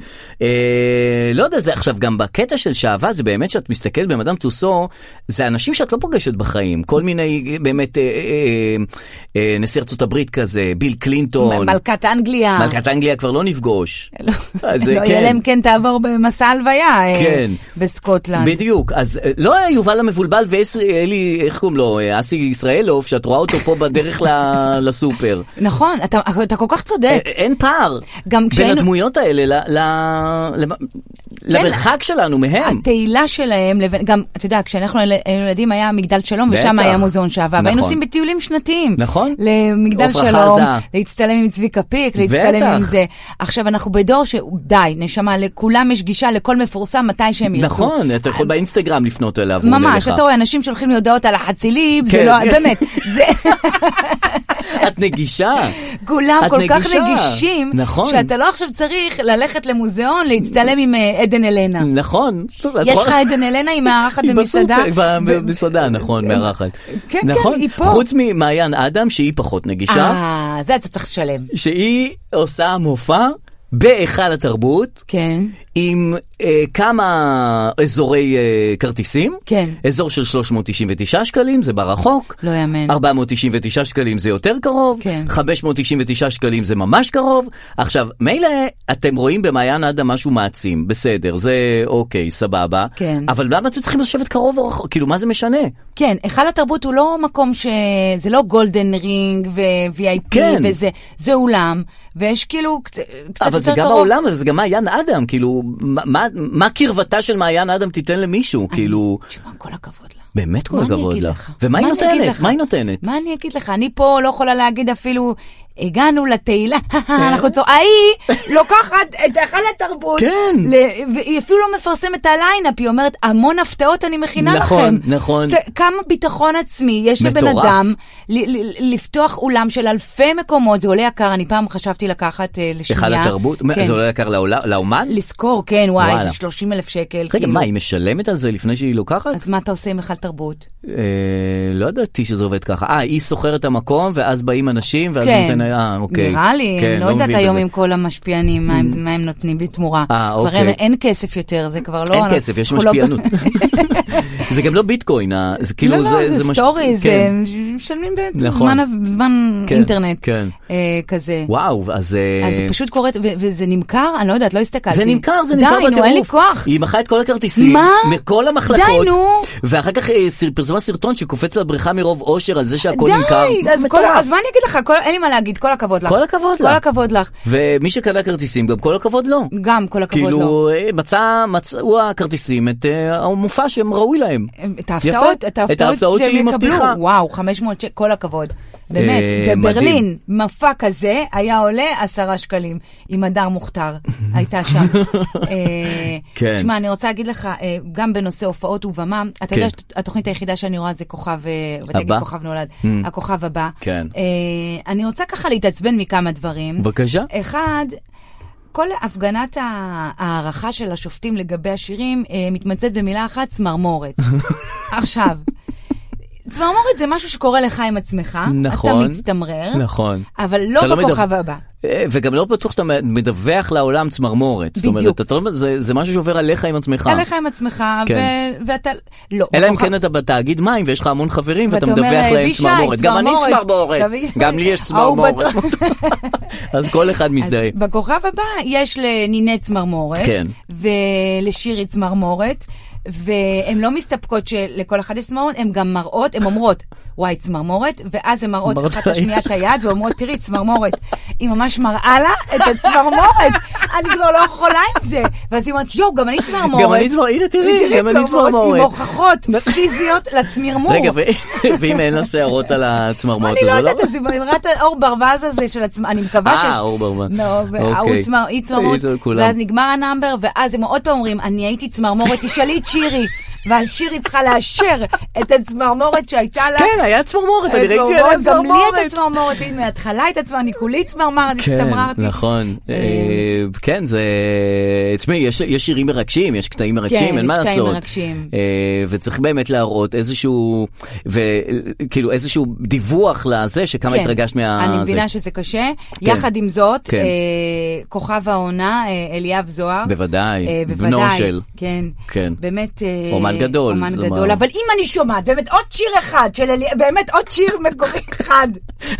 Speaker 2: לא יודע, זה עכשיו גם בקטע של שעבה, זה באמת שאת מסתכלת במדאם טוסו, זה אנשים שאת לא פוגשת בחיים, כל מיני באמת נשיא ארצות הברית כזה, ביל קלינטון.
Speaker 3: מלכת אנגליה.
Speaker 2: מלכת אנגליה כבר לא נפגוש.
Speaker 3: לא יהיה להם כן תעבור במסע הלוויה בסקוטלנד.
Speaker 2: בדיוק, אז לא היה יובל המבולבל ואלי, איך קוראים לו, אסי ישראלוב, שאת רואה אותו פה בדרך לסופר. סופר.
Speaker 3: נכון, אתה, אתה כל כך צודק.
Speaker 2: אין פער בין כשהיינו... הדמויות האלה ל... ל... ל... למרחק שלנו מהם.
Speaker 3: התהילה שלהם, לבין... גם, אתה יודע, כשאנחנו ילדים היה מגדל שלום, ושם היה מוזיאון שעבה, נכון. והיינו עושים בטיולים שנתיים.
Speaker 2: נכון.
Speaker 3: למגדל שלום, להצטלם עם צביקה פיק, להצטלם עם זה. עכשיו אנחנו בדור שדי, נשמה, לכולם יש גישה לכל מפורסם מתי שהם ירצו.
Speaker 2: נכון, אתה יכול באינסטגרם לפנות אליו.
Speaker 3: ממש, אתה רואה, אנשים שולחים לי הודעות על החצילים, זה לא, באמת, זה...
Speaker 2: את נגישה.
Speaker 3: כולם כל כך נגישים, שאתה לא עכשיו צריך ללכת למוזיאון, להצטלם עם עדן אלנה.
Speaker 2: נכון.
Speaker 3: יש לך עדן אלנה עם מארחת במסעדה?
Speaker 2: במסעדה, נכון, מארחת.
Speaker 3: כן, כן, היא פה.
Speaker 2: חוץ ממעיין אדם, שהיא פחות נגישה.
Speaker 3: אה, זה אתה צריך לשלם.
Speaker 2: שהיא עושה מופע בהיכל התרבות,
Speaker 3: כן.
Speaker 2: עם אה, כמה אזורי אה, כרטיסים,
Speaker 3: כן.
Speaker 2: אזור של שלוש מאות תשעים ותשעה שקלים, זה ברחוק,
Speaker 3: לא יאמן.
Speaker 2: ארבע מאות תשעים ותשעה שקלים זה יותר קרוב,
Speaker 3: כן.
Speaker 2: חמש מאות תשעים ותשעה שקלים זה ממש קרוב. עכשיו, מילא אתם רואים במעיין אדם משהו מעצים, בסדר, זה אוקיי, סבבה,
Speaker 3: כן.
Speaker 2: אבל למה אתם צריכים לשבת קרוב או רחוק? כאילו, מה זה משנה?
Speaker 3: כן, היכל התרבות הוא לא מקום ש... זה לא גולדן רינג ו-וי איי פי
Speaker 2: כן.
Speaker 3: וזה, זה אולם, ויש כאילו קצת יותר קרוב.
Speaker 2: אבל זה גם העולם, זה גם מעיין אדם, כאילו, מה, מה קרבתה של מעיין אדם תיתן למישהו, כאילו...
Speaker 3: תשמע, כל הכבוד לה.
Speaker 2: באמת כל הכבוד לה. ומה היא נותנת? מה היא נותנת?
Speaker 3: מה אני אגיד לך? אני פה לא יכולה להגיד אפילו... הגענו לתהילה, אנחנו צור, ההיא לוקחת את היכל התרבות, והיא אפילו לא מפרסמת את הליינאפ, היא אומרת, המון הפתעות אני מכינה לכם.
Speaker 2: נכון, נכון.
Speaker 3: וכמה ביטחון עצמי יש לבן אדם לפתוח אולם של אלפי מקומות, זה עולה יקר, אני פעם חשבתי לקחת לשנייה.
Speaker 2: היכל התרבות? זה עולה יקר לאומן?
Speaker 3: לזכור, כן, וואי, זה שלושים אלף שקל.
Speaker 2: רגע, מה, היא משלמת על זה לפני שהיא לוקחת?
Speaker 3: אז מה אתה עושה עם היכל תרבות?
Speaker 2: לא ידעתי שזה עובד ככה. אה, היא סוחרת המקום, ואז באים אנשים, ואז נותן אה, אוקיי.
Speaker 3: נראה לי,
Speaker 2: כן,
Speaker 3: לא
Speaker 2: לא
Speaker 3: יודעת היום
Speaker 2: בזה.
Speaker 3: עם כל המשפיענים, מה הם, מה הם נותנים בתמורה.
Speaker 2: אה,
Speaker 3: כבר
Speaker 2: אוקיי.
Speaker 3: אין, אין כסף יותר, זה כבר לא...
Speaker 2: אין כסף, יש משפיענות. זה גם לא ביטקוין, זה כאילו...
Speaker 3: לא, לא,
Speaker 2: זה,
Speaker 3: זה,
Speaker 2: זה
Speaker 3: סטורי,
Speaker 2: מש...
Speaker 3: זה
Speaker 2: כן.
Speaker 3: משלמים
Speaker 2: נכון.
Speaker 3: בזמן, בזמן
Speaker 2: כן,
Speaker 3: אינטרנט.
Speaker 2: כן.
Speaker 3: אה, כזה.
Speaker 2: וואו, אז...
Speaker 3: אז זה פשוט קוראת, ו- וזה נמכר, אני לא יודעת, לא הסתכלתי.
Speaker 2: זה נמכר, זה נמכר בטירוף.
Speaker 3: די, נו, אין לי כוח.
Speaker 2: היא מחה את כל הכרטיסים.
Speaker 3: מה?
Speaker 2: מכל המחלקות.
Speaker 3: די, נו.
Speaker 2: ואחר כך פרסמה סרטון שקופץ לבריכה מרוב אושר על זה שהכל נמכר.
Speaker 3: די, אז, כל, אז מה אני אגיד לך? כל, אין לי מה להגיד, כל הכבוד לך.
Speaker 2: כל הכבוד
Speaker 3: כל
Speaker 2: לך.
Speaker 3: הכבוד לך.
Speaker 2: ומי שקנה כרטיסים, גם כל הכבוד לו.
Speaker 3: גם כל הכבוד לו.
Speaker 2: כאילו, מצא, מצאו הכרטיסים את המופע שהם ראוי להם.
Speaker 3: את ההפתעות, את ההפתעות שהם יקבלו. וואו, חמש מאות שקל, כל הכבוד. באמת, בברלין, מופע כזה היה עולה עשרה שקלים, עם הדר מוכתר, הייתה שם.
Speaker 2: כן.
Speaker 3: שמע, אני רוצה להגיד לך, גם בנושא הופעות ובמה, אתה יודע שהתוכנית היחידה שאני רואה זה כוכב, ותגיד כוכב נולד, הכוכב הבא.
Speaker 2: כן.
Speaker 3: אני רוצה ככה להתעצבן מכמה דברים.
Speaker 2: בבקשה.
Speaker 3: אחד, כל הפגנת הערכה של השופטים לגבי השירים מתמצאת במילה אחת, צמרמורת. עכשיו, צמרמורת זה משהו שקורה לך עם עצמך,
Speaker 2: נכון,
Speaker 3: אתה מצטמרר,
Speaker 2: נכון.
Speaker 3: אבל לא בכוכב הבא.
Speaker 2: וגם לא בטוח שאתה מדווח לעולם צמרמורת.
Speaker 3: בדיוק.
Speaker 2: זאת אומרת, אתה לא, זה, זה משהו שעובר עליך עם עצמך.
Speaker 3: עליך עם עצמך,
Speaker 2: כן.
Speaker 3: ו- ואתה... לא.
Speaker 2: אלא אם כן אתה בתאגיד מים, ויש לך המון חברים, ואתה מדווח להם צמרמורת. גם אני צמרמורת. גם לי יש צמרמורת. אז כל אחד מזדהה.
Speaker 3: בכוכב הבא יש לניני צמרמורת,
Speaker 2: כן.
Speaker 3: ולשירי צמרמורת, והן לא מסתפקות שלכל אחד יש צמרמורת, הן גם מראות, הן אומרות, וואי, צמרמורת, ואז הן מראות אחת השנייה את היד, ואומרות, תראי, צמרמורת. היא ממש מראה לה את הצמרמורת. אני כבר לא יכולה עם זה. ואז היא אומרת, יו, גם אני צמרמורת.
Speaker 2: גם אני צמרמורת, הנה תראי, גם אני צמרמורת.
Speaker 3: עם הוכחות פיזיות לצמרמור.
Speaker 2: רגע, ואם אין לה שערות על הצמרמורת,
Speaker 3: אני לא יודעת, אז היא מראה את האור ברווז הזה של הצמרמורת, אני מקווה שיש...
Speaker 2: אה, אור ברווז.
Speaker 3: היא צמרמורת, ואז נגמר הנאמבר, ואז הם עוד פעם אומרים, אני הייתי צמרמורת, תשאלי את שירי. והשירי צריכה לאשר את הצמרמורת שהייתה לה.
Speaker 2: כן, היה צמרמורת, אני ראיתי עליה צמרמורת.
Speaker 3: גם לי את הצמרמורת, מההתחלה את הצמרמורת, אני כולי צמרמרת, הצטמררתי.
Speaker 2: נכון, כן, זה... תשמעי, יש שירים מרגשים, יש קטעים מרגשים, אין מה לעשות. כן, קטעים מרגשים. וצריך באמת להראות איזשהו, וכאילו איזשהו דיווח לזה, שכמה התרגשת מה...
Speaker 3: אני מבינה שזה קשה. יחד עם זאת, כוכב העונה, אליאב זוהר.
Speaker 2: בוודאי, בנו של.
Speaker 3: כן, באמת...
Speaker 2: אומן גדול.
Speaker 3: אומן גדול, אבל אם אני שומעת, באמת עוד שיר אחד, באמת עוד שיר מקורי אחד.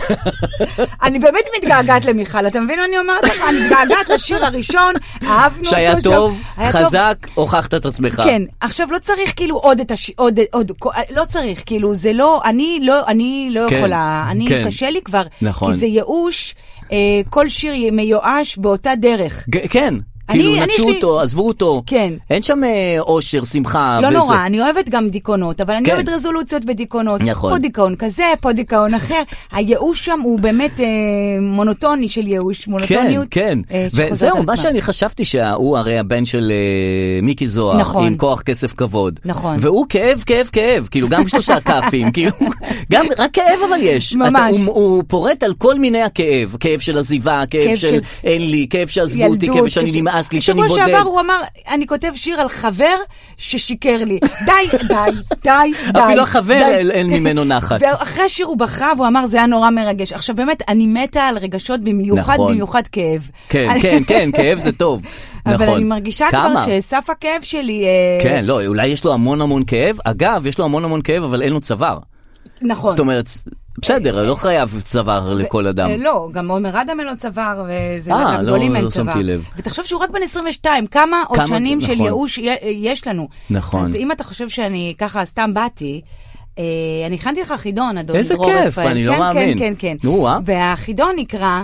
Speaker 3: אני באמת מתגעגעת למיכל, אתה מבין מה אני אומרת לך? אני מתגעגעת לשיר הראשון, אהבנו אותו.
Speaker 2: שהיה טוב, חזק, הוכחת את עצמך.
Speaker 3: כן, עכשיו לא צריך כאילו עוד את השיר, עוד, עוד, לא צריך, כאילו זה לא, אני לא, אני לא יכולה, אני קשה לי כבר, כי זה ייאוש, כל שיר מיואש באותה דרך.
Speaker 2: כן. כאילו נטשו אותו, עזבו אותו.
Speaker 3: כן.
Speaker 2: אין שם אושר, שמחה.
Speaker 3: לא נורא, אני אוהבת גם דיכאונות, אבל אני אוהבת רזולוציות בדיכאונות.
Speaker 2: נכון.
Speaker 3: פה דיכאון כזה, פה דיכאון אחר. הייאוש שם הוא באמת מונוטוני של ייאוש, מונוטוניות.
Speaker 2: כן, כן. וזהו, מה שאני חשבתי שהוא הרי הבן של מיקי זוהר, עם כוח כסף כבוד.
Speaker 3: נכון.
Speaker 2: והוא כאב, כאב, כאב. כאילו גם שלושה כעפים, כאילו, גם רק כאב אבל יש.
Speaker 3: ממש.
Speaker 2: הוא פורט על כל מיני הכאב. כאב של עזיבה, כאב של אין לי, כאב שעזבו אותי, כאב שאני נמאס.
Speaker 3: שבוע שעבר הוא אמר, אני כותב שיר על חבר ששיקר לי. די, די, די, די.
Speaker 2: אפילו החבר אין ממנו נחת.
Speaker 3: ואחרי השיר הוא בכה, והוא אמר, זה היה נורא מרגש. עכשיו באמת, אני מתה על רגשות במיוחד, במיוחד כאב.
Speaker 2: כן, כן, כן, כאב זה טוב.
Speaker 3: אבל אני מרגישה כבר שסף הכאב שלי...
Speaker 2: כן, לא, אולי יש לו המון המון כאב. אגב, יש לו המון המון כאב, אבל אין לו צוואר.
Speaker 3: נכון.
Speaker 2: זאת אומרת... בסדר, לא חייב צוואר לכל אדם.
Speaker 3: לא, גם עומר אדם אין לו צוואר, וזה גם גדולים אין צוואר. ותחשוב שהוא רק בן עשרים ושתיים, כמה עוד שנים של ייאוש יש לנו.
Speaker 2: נכון.
Speaker 3: אז אם אתה חושב שאני ככה סתם באתי, אני הכנתי לך חידון, אדון
Speaker 2: איזה כיף, אני לא מאמין.
Speaker 3: כן, כן, כן. והחידון נקרא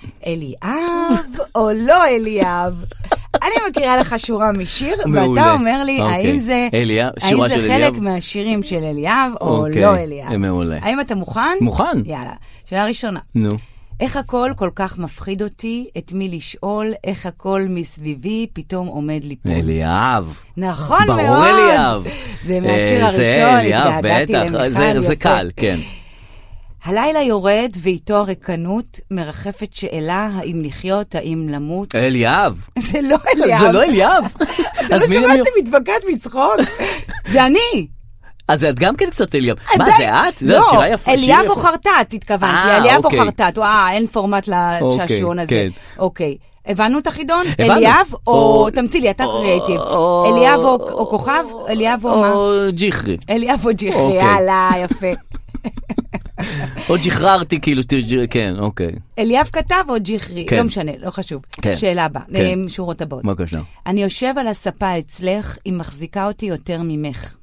Speaker 3: אליאב או לא אליאב. אני מכירה לך שורה משיר, ואתה אומר לי, האם זה חלק מהשירים של אליאב או לא אליאב.
Speaker 2: מעולה.
Speaker 3: האם אתה מוכן?
Speaker 2: מוכן.
Speaker 3: יאללה. שאלה ראשונה.
Speaker 2: נו.
Speaker 3: איך הכל כל כך מפחיד אותי, את מי לשאול, איך הכל מסביבי פתאום עומד ליפול.
Speaker 2: אליאב.
Speaker 3: נכון מאוד.
Speaker 2: ברור אליאב.
Speaker 3: זה מהשיר הראשון,
Speaker 2: זה אליאב, בטח. זה קל, כן.
Speaker 3: הלילה יורד ואיתו הרקנות מרחפת שאלה האם לחיות, האם למות.
Speaker 2: אליאב.
Speaker 3: זה לא אליאב.
Speaker 2: זה לא אליאב.
Speaker 3: אתה לא שמעתם מתבקעת מצחוק? זה אני.
Speaker 2: אז את גם כן קצת אליאב. מה זה את? זה
Speaker 3: לא,
Speaker 2: שירה יפה.
Speaker 3: אליאב או חרטט התכוונתי. אליאב או חרטט. אה, אין פורמט לשעשועון הזה. אוקיי. הבנו את החידון? אליאב או... תמציא לי, אתה קריאטיב. אליאב או כוכב? אליאב או מה?
Speaker 2: או ג'יחרי.
Speaker 3: אליאב או ג'יחרי, יאללה, יפה.
Speaker 2: או ג'חררתי כאילו, כן, אוקיי.
Speaker 3: אליאב כתב או ג'חרי, לא משנה, לא חשוב. שאלה הבאה, שורות הבאות.
Speaker 2: בבקשה.
Speaker 3: אני יושב על הספה אצלך, היא מחזיקה אותי יותר ממך.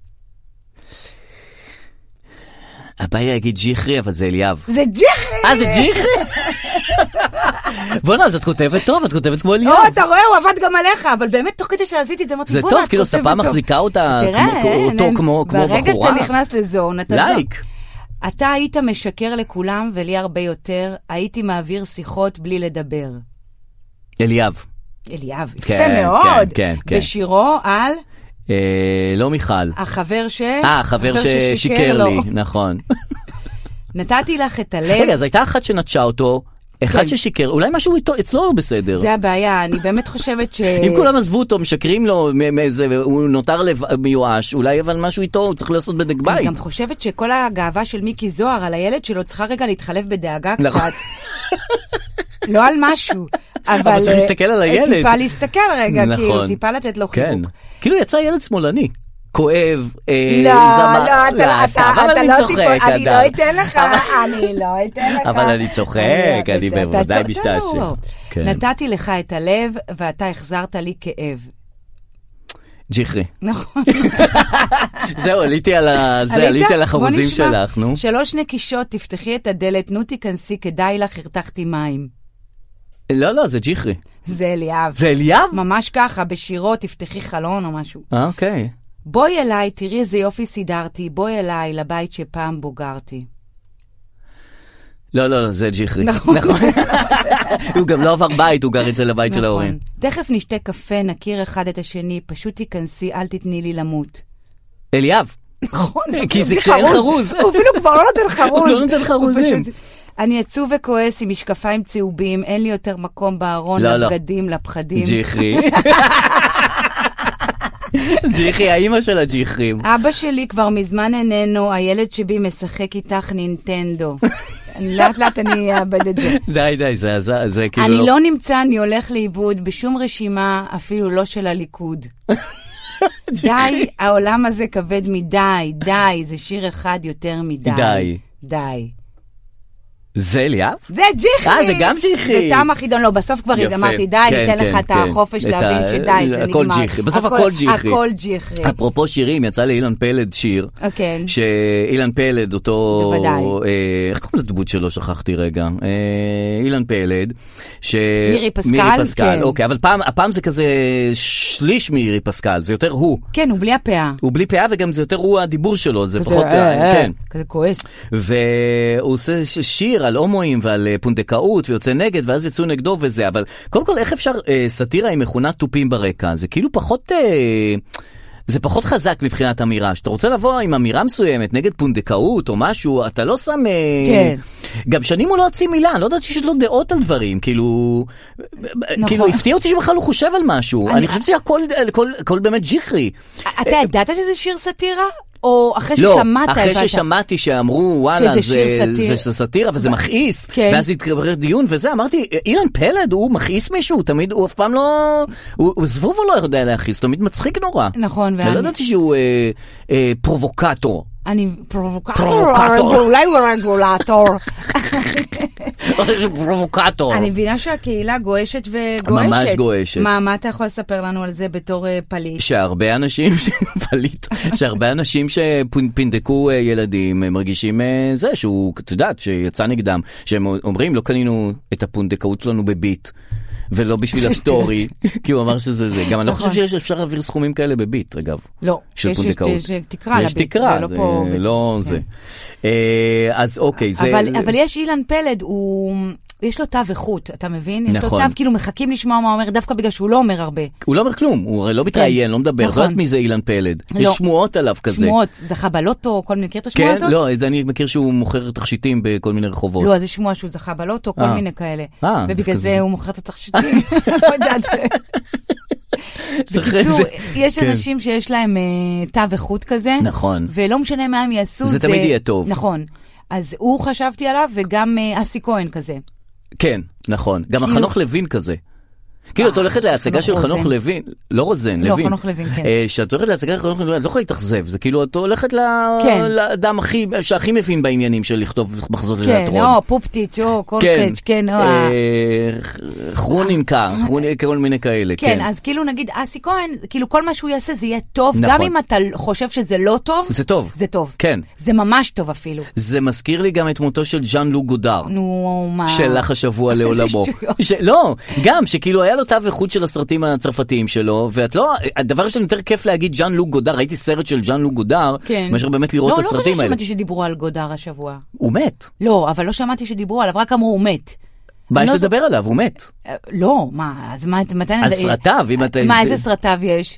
Speaker 2: הבעיה יגיד ג'חרי, אבל זה אליאב.
Speaker 3: זה ג'חרי!
Speaker 2: אה, זה ג'חרי? בוא נה, אז את כותבת טוב, את כותבת כמו אליאב.
Speaker 3: או, אתה רואה, הוא עבד גם עליך, אבל באמת תוך כדי שעשיתי את זה,
Speaker 2: זה טוב, כאילו ספה מחזיקה אותה אותו כמו בחורה.
Speaker 3: ברגע שאתה נכנס לזון, אתה
Speaker 2: לייק.
Speaker 3: אתה היית משקר לכולם ולי הרבה יותר, הייתי מעביר שיחות בלי לדבר.
Speaker 2: אליאב.
Speaker 3: אליאב, יפה מאוד.
Speaker 2: כן, כן.
Speaker 3: בשירו על...
Speaker 2: לא מיכל.
Speaker 3: החבר ש...
Speaker 2: אה, החבר ששיקר לי, נכון.
Speaker 3: נתתי לך את הלב.
Speaker 2: רגע, אז הייתה אחת שנטשה אותו, אחד ששיקר, אולי משהו אצלו לא בסדר.
Speaker 3: זה הבעיה, אני באמת חושבת ש...
Speaker 2: אם כולם עזבו אותו, משקרים לו, הוא נותר מיואש, אולי אבל משהו איתו, הוא צריך לעשות בדק בית.
Speaker 3: אני גם חושבת שכל הגאווה של מיקי זוהר על הילד שלו צריכה רגע להתחלף בדאגה קצת. לא על משהו. אבל
Speaker 2: צריך להסתכל על הילד.
Speaker 3: טיפה להסתכל רגע, כאילו, טיפה לתת לו חיבוק.
Speaker 2: כאילו יצא ילד שמאלני. כואב,
Speaker 3: לא, לא, אתה לא צוחק, אני לא אתן לך, אני לא אתן לך.
Speaker 2: אבל אני צוחק, אני בוודאי משתעשע.
Speaker 3: נתתי לך את הלב, ואתה החזרת לי כאב.
Speaker 2: ג'חרי.
Speaker 3: נכון.
Speaker 2: זהו, עליתי על החרוזים שלך, נו.
Speaker 3: שלוש נקישות, תפתחי את הדלת, נו תיכנסי, כדאי לך, הרתחתי מים.
Speaker 2: לא, לא, זה ג'חרי.
Speaker 3: זה אליאב.
Speaker 2: זה אליאב?
Speaker 3: ממש ככה, בשירו, תפתחי חלון או משהו.
Speaker 2: אוקיי.
Speaker 3: בואי אליי, תראי איזה יופי סידרתי, בואי אליי לבית שפעם בוגרתי.
Speaker 2: לא, לא, לא, זה ג'חרי. נכון. הוא גם לא עבר בית, הוא גר את זה לבית של ההורים.
Speaker 3: תכף נשתה קפה, נכיר אחד את השני, פשוט תיכנסי, אל תתני לי למות.
Speaker 2: אליאב.
Speaker 3: נכון.
Speaker 2: כי זה כשאין חרוז.
Speaker 3: הוא אפילו כבר לא נותן חרוז.
Speaker 2: הוא לא נותן חרוזים.
Speaker 3: אני עצוב וכועס עם משקפיים צהובים, אין לי יותר מקום בארון לבגדים, לפחדים.
Speaker 2: ג'חרי. ג'חרי, האמא של הג'חרים.
Speaker 3: אבא שלי כבר מזמן איננו, הילד שבי משחק איתך נינטנדו. לאט לאט אני אאבד את זה.
Speaker 2: די, די, זה כאילו...
Speaker 3: אני לא נמצא, אני הולך לאיבוד בשום רשימה, אפילו לא של הליכוד. די, העולם הזה כבד מדי, די, זה שיר אחד יותר מדי.
Speaker 2: די.
Speaker 3: די.
Speaker 2: זה אליאב?
Speaker 3: זה ג'יחי.
Speaker 2: אה, זה גם ג'יחי.
Speaker 3: זה תם החידון, לא, בסוף כבר אמרתי, די, ניתן לך את החופש להבין שדי, זה נגמר.
Speaker 2: הכל ג'יחי, בסוף הכל ג'יחי.
Speaker 3: הכל ג'יחי.
Speaker 2: אפרופו שירים, יצא לאילן פלד שיר.
Speaker 3: אוקיי.
Speaker 2: שאילן פלד, אותו...
Speaker 3: בוודאי.
Speaker 2: איך קוראים לדמות שלו? שכחתי רגע. אילן פלד.
Speaker 3: מירי פסקל?
Speaker 2: מירי פסקל, אוקיי, אבל הפעם זה כזה שליש מירי פסקל, זה יותר הוא.
Speaker 3: כן, הוא בלי הפאה.
Speaker 2: הוא בלי פאה, וגם זה יותר הוא הדיבור שלו, זה פחות... כן.
Speaker 3: כזה כועס.
Speaker 2: והוא עושה שיר על הומואים ועל פונדקאות ויוצא נגד, ואז יצאו נגדו וזה, אבל קודם כל איך אפשר אה, סטירה עם מכונת טופים ברקע? זה כאילו פחות... אה, זה פחות חזק מבחינת אמירה. שאתה רוצה לבוא עם אמירה מסוימת נגד פונדקאות או משהו, אתה לא שם...
Speaker 3: כן.
Speaker 2: גם שנים הוא לא הוציא מילה, אני לא יודעת שיש לו דעות על דברים, כאילו... נכון. כאילו, הפתיע אותי שבכלל הוא חושב על משהו. אני, אני חושבת שהכל הכל, הכל באמת ג'יחרי.
Speaker 3: אתה ידעת שזה שיר סטירה? או אחרי
Speaker 2: לא,
Speaker 3: ששמעת...
Speaker 2: לא, אחרי ששמעתי שאמרו, וואלה, זה, זה, זה סטירה וזה מכעיס, כן. ואז התקבר דיון וזה, אמרתי, אילן פלד, הוא מכעיס מישהו, תמיד, הוא אף פעם לא... הוא, הוא זבוב הוא לא יודע להכעיס, תמיד מצחיק נורא.
Speaker 3: נכון, ואני...
Speaker 2: אני לא ידעתי שהוא אה, אה, פרובוקטור.
Speaker 3: אני פרובוקטור, אולי הוא רגולטור.
Speaker 2: פרובוקטור.
Speaker 3: אני מבינה שהקהילה גועשת וגועשת.
Speaker 2: ממש גועשת.
Speaker 3: מה, מה אתה יכול לספר לנו על זה בתור פליט?
Speaker 2: שהרבה אנשים, פליט, שהרבה אנשים שפינדקו ילדים מרגישים זה, שהוא, אתה יודעת, שיצא נגדם, שהם אומרים, לא קנינו את הפונדקאות שלנו בביט. ולא בשביל הסטורי, כי הוא אמר שזה זה. גם אני לא חושב שיש אפשר להעביר סכומים כאלה בביט, אגב.
Speaker 3: לא, יש תקרה לביט.
Speaker 2: יש תקרה, זה לא זה. אז אוקיי, זה...
Speaker 3: אבל יש אילן פלד, הוא... יש לו תו איכות, אתה מבין? יש לו תו, כאילו מחכים לשמוע מה הוא אומר, דווקא בגלל שהוא לא אומר הרבה.
Speaker 2: הוא לא אומר כלום, הוא לא מתראיין, לא מדבר, לא יודעת מי זה אילן פלד. יש שמועות עליו כזה.
Speaker 3: שמועות, זכה בלוטו, כל מיני, מכיר את השמועה הזאת?
Speaker 2: כן, לא, אני מכיר שהוא מוכר תכשיטים בכל מיני רחובות.
Speaker 3: לא, אז יש שמועה שהוא זכה בלוטו, כל מיני כאלה. ובגלל זה הוא מוכר את התכשיטים. לא יודעת. בקיצור, יש אנשים שיש להם תו איכות כזה.
Speaker 2: נכון.
Speaker 3: ולא משנה מה הם יעשו.
Speaker 2: זה תמיד יהיה טוב.
Speaker 3: נכון. אז הוא חשבתי עליו, וגם אסי כהן כזה.
Speaker 2: כן, נכון. גם החנוך לוין כזה. כאילו, את הולכת להצגה של חנוך לוין, לא רוזן, לוין.
Speaker 3: לא, חנוך לוין, כן.
Speaker 2: שאת הולכת להצגה של חנוך לוין, את לא יכולה להתאכזב, זה כאילו, את הולכת לאדם שהכי מבין בעניינים של לכתוב מחזות לתיאטרון.
Speaker 3: כן, או, פופטיץ', או, קורקץ', כן, או...
Speaker 2: כרונינקה, כל מיני כאלה, כן.
Speaker 3: כן, אז כאילו נגיד, אסי כהן, כאילו כל מה שהוא יעשה זה יהיה טוב, גם אם אתה חושב שזה לא טוב,
Speaker 2: זה טוב.
Speaker 3: זה טוב.
Speaker 2: כן.
Speaker 3: זה ממש טוב אפילו.
Speaker 2: זה מזכיר לי גם את מותו של ז'אן לוק גודר.
Speaker 3: נו, מה?
Speaker 2: שלח השבוע לעולמו. לא, גם שכאילו היה לו תו איכות של הסרטים הצרפתיים שלו, ואת לא, הדבר שלנו יותר כיף להגיד ז'אן לוק גודר, ראיתי סרט של ז'אן לוק גודר, מאשר באמת לראות את הסרטים האלה.
Speaker 3: לא, לא שמעתי שדיברו על גודר השבוע.
Speaker 2: הוא מת.
Speaker 3: לא, אבל לא שמעתי שדיברו עליו, רק אמרו הוא מת.
Speaker 2: מה יש לדבר עליו? הוא מת.
Speaker 3: לא, מה, אז מה, מתי...
Speaker 2: על סרטיו, אם אתה...
Speaker 3: מה, איזה סרטיו יש?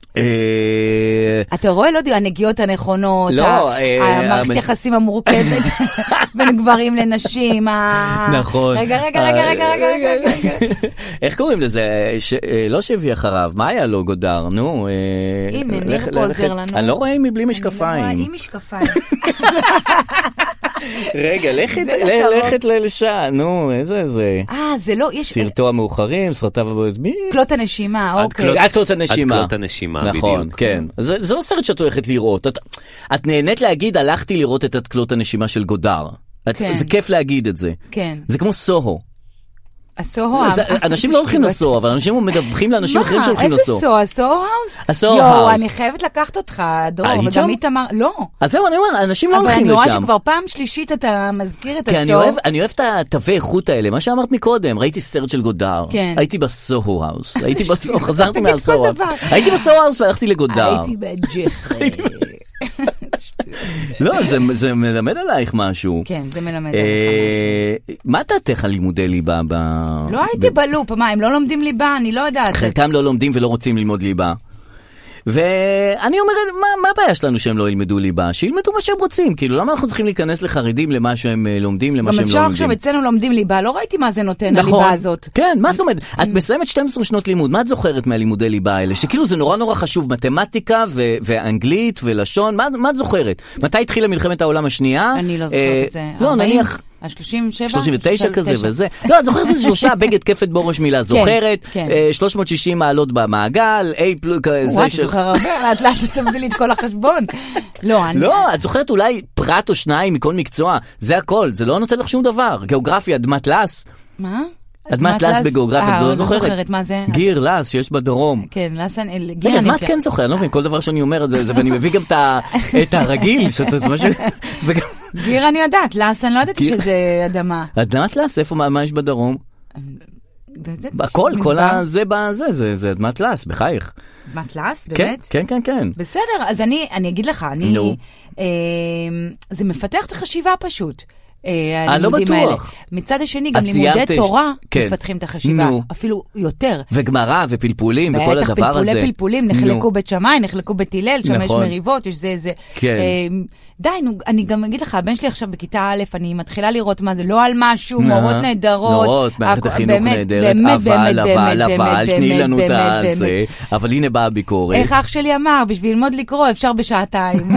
Speaker 3: אתה רואה, לא יודע, הנגיעות הנכונות, המערכת יחסים המורכבת בין גברים לנשים.
Speaker 2: נכון.
Speaker 3: רגע, רגע, רגע, רגע, רגע.
Speaker 2: איך קוראים לזה? לא שבי אחריו, מה היה לו גודר? נו.
Speaker 3: הנה, ניר פה עוזר לנו.
Speaker 2: אני לא רואה מבלי משקפיים.
Speaker 3: אני לא רואה עם משקפיים.
Speaker 2: רגע, לכת ללשה, נו, איזה זה.
Speaker 3: אה, זה לא, יש...
Speaker 2: סרטו המאוחרים, סרטיו הבאות, מי?
Speaker 3: קלות הנשימה, אוקיי.
Speaker 2: עד קלות הנשימה.
Speaker 6: עד קלות הנשימה, בדיוק.
Speaker 2: נכון, כן. זה לא סרט שאת הולכת לראות. את נהנית להגיד, הלכתי לראות את עד קלות הנשימה של גודר. זה כיף להגיד את זה.
Speaker 3: כן.
Speaker 2: זה כמו סוהו.
Speaker 3: הסוהו...
Speaker 2: אנשים לא הולכים לסוהו, אבל אנשים מדווחים לאנשים אחרים שהולכים לסוהו.
Speaker 3: מה? איזה סוהו? הסוהו האוס?
Speaker 2: הסוהו האוס.
Speaker 3: יואו, אני חייבת לקחת אותך, דרור.
Speaker 2: היית שם?
Speaker 3: וגם איתמר... לא.
Speaker 2: אז זהו, אני אומר, אנשים לא הולכים לשם.
Speaker 3: אבל אני רואה שכבר פעם שלישית אתה מזכיר את הסוהו.
Speaker 2: כי אני אוהב את התווי איכות האלה, מה שאמרת מקודם, ראיתי סרט של גודר. הייתי בסוהו האוס. הייתי בסוהו, חזרתי מהסוהו האוס. הייתי בסוהו האוס והלכתי לגודר.
Speaker 3: הייתי בג'חרי.
Speaker 2: לא, זה מלמד עלייך משהו.
Speaker 3: כן, זה מלמד עלייך משהו.
Speaker 2: מה דעתך על לימודי ליבה?
Speaker 3: לא הייתי בלופ, מה, הם לא לומדים ליבה? אני לא יודעת.
Speaker 2: חלקם לא לומדים ולא רוצים ללמוד ליבה. ואני אומרת, מה, מה הבעיה שלנו שהם לא ילמדו ליבה? שילמדו מה שהם רוצים, כאילו, למה אנחנו צריכים להיכנס לחרדים למה שהם לומדים, למה שהם לא לומדים?
Speaker 3: גם אפשר עכשיו אצלנו לומדים ליבה, לא ראיתי מה זה נותן, הליבה הזאת.
Speaker 2: כן, מה את לומדת? את מסיימת שתים עשרה שנות לימוד, מה את זוכרת מהלימודי ליבה האלה? שכאילו זה נורא נורא חשוב, מתמטיקה ואנגלית ולשון, מה את זוכרת? מתי התחילה מלחמת העולם השנייה?
Speaker 3: אני לא זוכרת את זה.
Speaker 2: לא, נניח...
Speaker 3: ה-שלושים ושבע?
Speaker 2: שלושים ותשע כזה וזה. לא, את זוכרת איזה שלושה, בגד כפת בורש מילה, זוכרת? שלוש מאות ושישים מעלות במעגל, A פלוס,
Speaker 3: וואי, זוכר הרבה, לאט לאט אתה מביא לי את כל החשבון.
Speaker 2: לא, את זוכרת אולי פרט או שניים מכל מקצוע, זה הכל, זה לא נותן לך שום דבר. גיאוגרפיה, אדמת לס.
Speaker 3: מה?
Speaker 2: אדמת לס בגיאוגרפיה,
Speaker 3: לא
Speaker 2: לא זוכרת.
Speaker 3: מה זה?
Speaker 2: גיר לס שיש בדרום.
Speaker 3: כן, לס, גיר אני...
Speaker 2: אז מה את כן זוכרת? אני לא מבין, כל דבר שאני אומר את זה, ואני מביא גם את הרגיל.
Speaker 3: גיר אני יודעת, לס אני לא יודעת שזה אדמה.
Speaker 2: אדמת לס, איפה, מה יש בדרום? הכל, כל הזה בזה, זה אדמת לס, בחייך.
Speaker 3: אדמת לס, באמת?
Speaker 2: כן, כן, כן.
Speaker 3: בסדר, אז אני אגיד לך, זה מפתח את החשיבה פשוט.
Speaker 2: אני לא בטוח.
Speaker 3: מצד השני, גם לימודי תורה מפתחים את החשיבה, אפילו יותר.
Speaker 2: וגמרא ופלפולים וכל הדבר הזה.
Speaker 3: פלפולי פלפולים, נחלקו בית שמאי, נחלקו בית הלל, שם יש מריבות, יש זה, זה. די, אני גם אגיד לך, הבן שלי עכשיו בכיתה א', אני מתחילה לראות מה זה, לא על משהו, מורות נהדרות.
Speaker 2: נורות, מערכת החינוך נהדרת, אבל, אבל, אבל, תני לנו את זה, אבל הנה באה הביקורת.
Speaker 3: איך אח שלי אמר, בשביל ללמוד לקרוא, אפשר בשעתיים.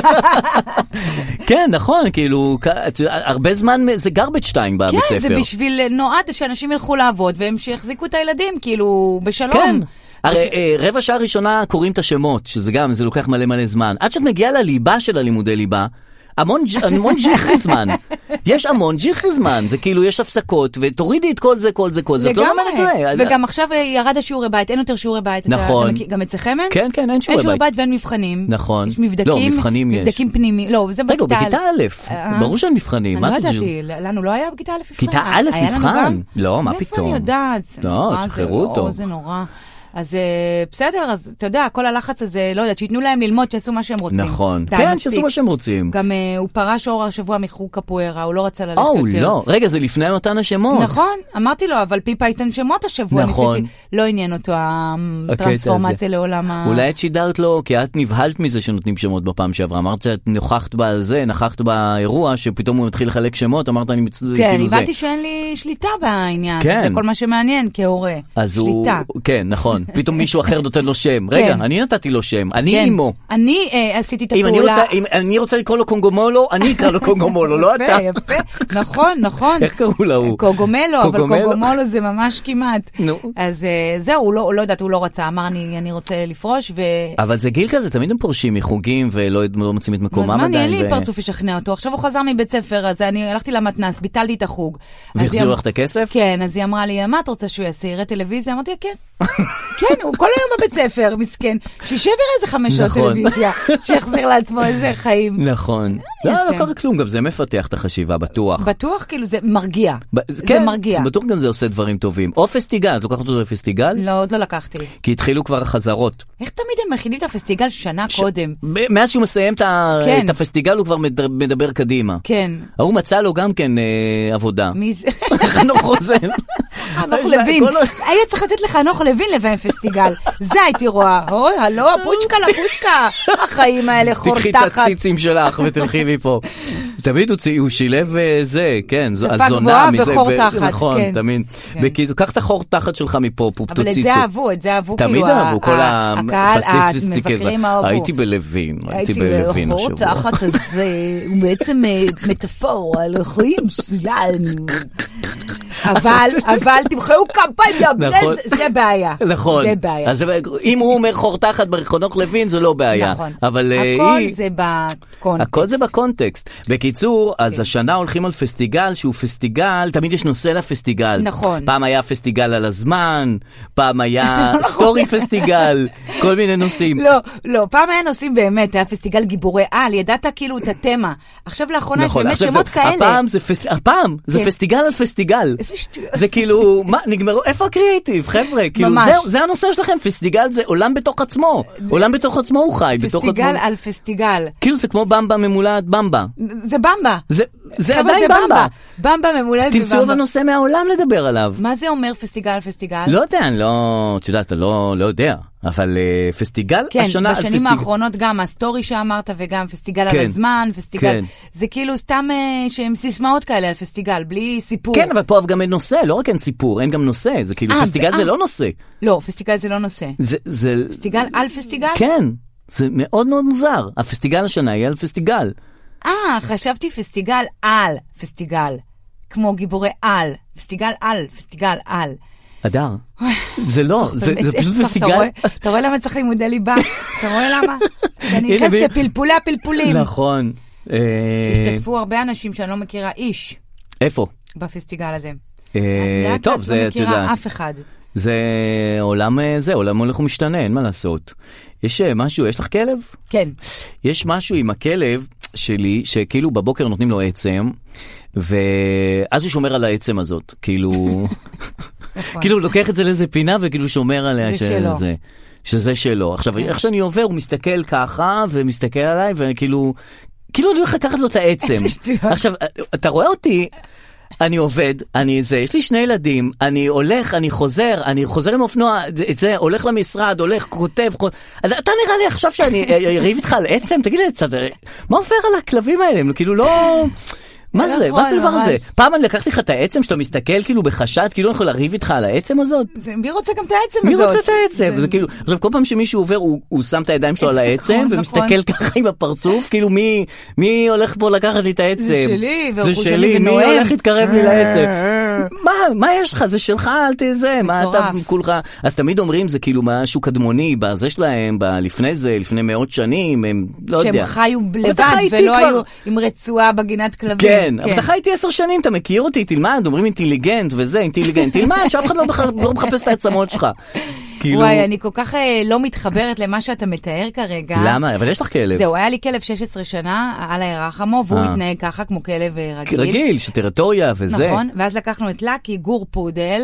Speaker 2: כן, נכון, כאילו, הרבה זמן זה גרבג' שתיים בבית ספר.
Speaker 3: כן, זה בשביל נועד שאנשים ילכו לעבוד, והם שיחזיקו את הילדים, כאילו, בשלום.
Speaker 2: כן. הרי רבע שעה ראשונה קוראים את השמות, שזה גם, זה לוקח מלא מלא זמן. עד שאת מגיעה לליבה של הלימודי ליבה, המון ג'יחרי זמן. יש המון ג'יחרי זמן. זה כאילו, יש הפסקות, ותורידי את כל זה, כל זה, כל זה. את לא לומדת את זה.
Speaker 3: וגם עכשיו ירד השיעורי בית, אין יותר שיעורי בית.
Speaker 2: נכון.
Speaker 3: גם אצלכם אין?
Speaker 2: כן, כן, אין שיעורי בית.
Speaker 3: אין שיעורי בית ואין מבחנים.
Speaker 2: נכון.
Speaker 3: יש מבדקים.
Speaker 2: לא, מבחנים יש.
Speaker 3: מבדקים פנימיים. לא, זה בכיתה
Speaker 2: א'. רגע, בכיתה א'. ברור שאין מבחנים.
Speaker 3: אני לא ידעתי. לנו לא היה בכיתה א' מבחן.
Speaker 2: כיתה א' מבחן? לא, מה פתאום?
Speaker 3: מאיפה אני יודעת?
Speaker 2: לא, תשחררו אותו.
Speaker 3: זה נורא. אז בסדר, אז אתה יודע, כל הלחץ הזה, לא יודעת, שיתנו להם ללמוד, שיעשו מה שהם רוצים.
Speaker 2: נכון, כן, שיעשו מה שהם רוצים.
Speaker 3: גם הוא פרש אור השבוע מחוג קפוארה, הוא לא רצה ללכת יותר.
Speaker 2: או, לא, רגע, זה לפני מתן השמות.
Speaker 3: נכון, אמרתי לו, אבל פיפה ייתן שמות השבוע.
Speaker 2: נכון.
Speaker 3: לא עניין אותו הטרנספורמציה לעולם ה...
Speaker 2: אולי את שידרת לו, כי את נבהלת מזה שנותנים שמות בפעם שעברה. אמרת שאת נוכחת בזה, נכחת באירוע, שפתאום הוא מתחיל לחלק שמות, אמרת אני מצטער, כאילו זה.
Speaker 3: כן, הבנתי שאין לי שליטה בעניין. זה כל מה שמעניין כהורה. שליטה.
Speaker 2: כן, נכון. פתאום מישהו אחר נותן לו שם. רגע, אני נתתי לו שם. אני אימו.
Speaker 3: אני עשיתי את הפעולה.
Speaker 2: אם אני רוצה לקרוא לו קונגומולו, אני אקרא לו קונגומולו, לא אתה.
Speaker 3: יפה, יפה. נכון, נכון.
Speaker 2: איך קראו לו?
Speaker 3: קונגומלו, אבל קונגומולו זה ממש כמעט. אז זהו, הוא לא יודעת, הוא לא רצה. אמר, אני רוצה לפרוש.
Speaker 2: אבל זה גיל כזה, תמיד הם פורשים מחוגים ולא מוצאים את מקומם עדיין.
Speaker 3: אז מה, נהיה לי פרצוף ישכנע אותו. עכשיו הוא חזר מבית ספר, אז אני הלכתי למתנ"ס, ביטלתי את החוג.
Speaker 2: והחזירו לך את הכסף?
Speaker 3: כן, אז היא אמרה לי, מה את רוצה שהוא יעשה? יראה טלוויזיה? אמרתי, כן. כן, הוא כל היום בבית ספר, מסכן. שישב יראה איזה חמש שעות טלוויזיה, שיחזיר לעצמו איזה חיים.
Speaker 2: נכון. לא, לא קרה כלום, גם זה מפתח את החשיבה, בטוח.
Speaker 3: בטוח, כאילו זה מרגיע. זה מרגיע.
Speaker 2: בטוח גם זה עושה דברים טובים. או פסטיגל, את לוקחת אותו לפסטיגל?
Speaker 3: לא, עוד לא לקחתי.
Speaker 2: כי התחילו כבר החזרות.
Speaker 3: איך תמיד הם מכינים את הפסטיגל שנה קודם?
Speaker 2: מאז שהוא מסיים את הפסטיגל, הוא כבר מדבר קדימה.
Speaker 3: כן.
Speaker 2: הוא מצא לו גם כן עבודה.
Speaker 3: מי זה?
Speaker 2: חנוך חוזן.
Speaker 3: חנוך לוין. היה צריך לתת לחנוך לוין לביים פסטיגל. זה הייתי רואה. אוי, הלו, פוצ'קה לפוצ'קה. החיים האלה חור תחת.
Speaker 2: תקחי את הציצים שלך ותלכי מפה. תמיד הוא שילב זה, כן, הזונה מזה.
Speaker 3: וחור תחת,
Speaker 2: נכון, תמיד. קח את החור תחת שלך מפה, פופטוציצו.
Speaker 3: אבל את זה אהבו, את זה אהבו.
Speaker 2: תמיד אהבו, כל
Speaker 3: המבקרים אהבו.
Speaker 2: הייתי בלווין, הייתי בלווין השבוע.
Speaker 3: החור תחת הזה, הוא בעצם מטאפור על חיים שלנו. אבל, אבל תמחאו קמפיין, זה בעיה.
Speaker 2: נכון.
Speaker 3: זה בעיה.
Speaker 2: אז אם הוא אומר חור תחת בחנוך לוין, זה לא בעיה.
Speaker 3: נכון.
Speaker 2: אבל
Speaker 3: הכל זה בקונטקסט.
Speaker 2: הכל זה בקונטקסט. בקיצור, אז השנה הולכים על פסטיגל, שהוא פסטיגל, תמיד יש נושא לפסטיגל.
Speaker 3: נכון.
Speaker 2: פעם היה פסטיגל על הזמן, פעם היה סטורי פסטיגל, כל מיני נושאים.
Speaker 3: לא, לא, פעם היה נושאים באמת, היה פסטיגל גיבורי על, ידעת כאילו את התמה. עכשיו לאחרונה יש באמת שמות כאלה.
Speaker 2: הפעם זה הפעם זה פסטיגל על פסטיגל. זה כאילו, מה, נגמרו, איפה הקריאיטיב, חבר'ה? כאילו, זה הנושא שלכם, פסטיגל זה עולם בתוך עצמו. עולם בתוך עצמו הוא חי.
Speaker 3: פסטיגל על פסטיגל.
Speaker 2: כאילו זה כמו במבה ממולאת במבה.
Speaker 3: זה במבה.
Speaker 2: זה עדיין במבה.
Speaker 3: במבה ממולאת במבה.
Speaker 2: תמצאו בנושא מהעולם לדבר עליו.
Speaker 3: מה זה אומר פסטיגל על פסטיגל?
Speaker 2: לא יודע, אני לא, את יודעת, לא יודע. אבל פסטיגל השנה...
Speaker 3: כן, בשנים האחרונות גם הסטורי שאמרת וגם פסטיגל על הזמן, פסטיגל... זה כאילו סתם שהם סיסמאות כאלה על פסטיגל, בלי סיפור.
Speaker 2: כן, אבל פה גם אין נושא, לא רק אין סיפור, אין גם נושא. זה כאילו, פסטיגל זה לא נושא.
Speaker 3: לא, פסטיגל זה לא נושא. פסטיגל על פסטיגל?
Speaker 2: כן, זה מאוד מאוד מוזר. הפסטיגל השנה יהיה על פסטיגל.
Speaker 3: אה, חשבתי פסטיגל על פסטיגל. כמו גיבורי על, פסטיגל על, פסטיגל על.
Speaker 2: אדר, זה לא, זה פשוט פסטיגל.
Speaker 3: אתה רואה למה צריך לימודי ליבה? אתה רואה למה? אני נכנס כפלפולי הפלפולים.
Speaker 2: נכון.
Speaker 3: השתתפו הרבה אנשים שאני לא מכירה איש.
Speaker 2: איפה?
Speaker 3: בפסטיגל הזה.
Speaker 2: טוב, זה,
Speaker 3: אתה יודע. לא מכירה אף אחד.
Speaker 2: זה עולם, זה עולם הולך ומשתנה, אין מה לעשות. יש משהו, יש לך כלב?
Speaker 3: כן.
Speaker 2: יש משהו עם הכלב שלי, שכאילו בבוקר נותנים לו עצם, ואז הוא שומר על העצם הזאת, כאילו, כאילו הוא לוקח את זה לאיזה פינה, וכאילו שומר עליה שזה, שזה שלו. עכשיו, איך שאני עובר, הוא מסתכל ככה, ומסתכל עליי, וכאילו, כאילו אני הולך לקחת לו את העצם. עכשיו, אתה רואה אותי, אני עובד, אני זה, יש לי שני ילדים, אני הולך, אני חוזר, אני חוזר עם אופנוע, את זה, הולך למשרד, הולך, כותב, כותב. אז אתה נראה לי עכשיו שאני אריב איתך על עצם, תגיד לי, צד, מה עובר על הכלבים האלה? הם כאילו לא... מה זה? מה זה דבר הזה? פעם אני לקחתי לך את העצם שאתה מסתכל כאילו בחשד, כאילו אני יכול להריב איתך על העצם הזאת?
Speaker 3: מי רוצה גם את העצם הזאת?
Speaker 2: מי רוצה את העצם? זה כאילו, עכשיו כל פעם שמישהו עובר, הוא שם את הידיים שלו על העצם, ומסתכל ככה עם הפרצוף, כאילו מי הולך פה לקחת לי את העצם?
Speaker 3: זה שלי,
Speaker 2: זה שלי, מי הולך להתקרב לי לעצם? מה? מה יש לך? זה שלך, אל תזה, מה אתה כולך? אז תמיד אומרים, זה כאילו משהו קדמוני, בזה שלהם, לפני זה, לפני מאות שנים, הם לא יודע.
Speaker 3: שהם חיו לבד ולא היו עם רצועה בגינת כלבים.
Speaker 2: כן, אבל אתה חי איתי עשר שנים, אתה מכיר אותי, תלמד, אומרים אינטליגנט וזה, אינטליגנט, תלמד, שאף אחד לא מחפש את העצמות שלך.
Speaker 3: וואי, אני כל כך לא מתחברת למה שאתה מתאר כרגע.
Speaker 2: למה? אבל יש לך כלב.
Speaker 3: זהו, היה לי כלב שש עשרה שנה, על הירחמו, והוא התנהג ככה כמו כלב רגיל.
Speaker 2: רגיל, שטריטוריה וזה.
Speaker 3: נכון, ואז לקחנו את לקי, גור פודל,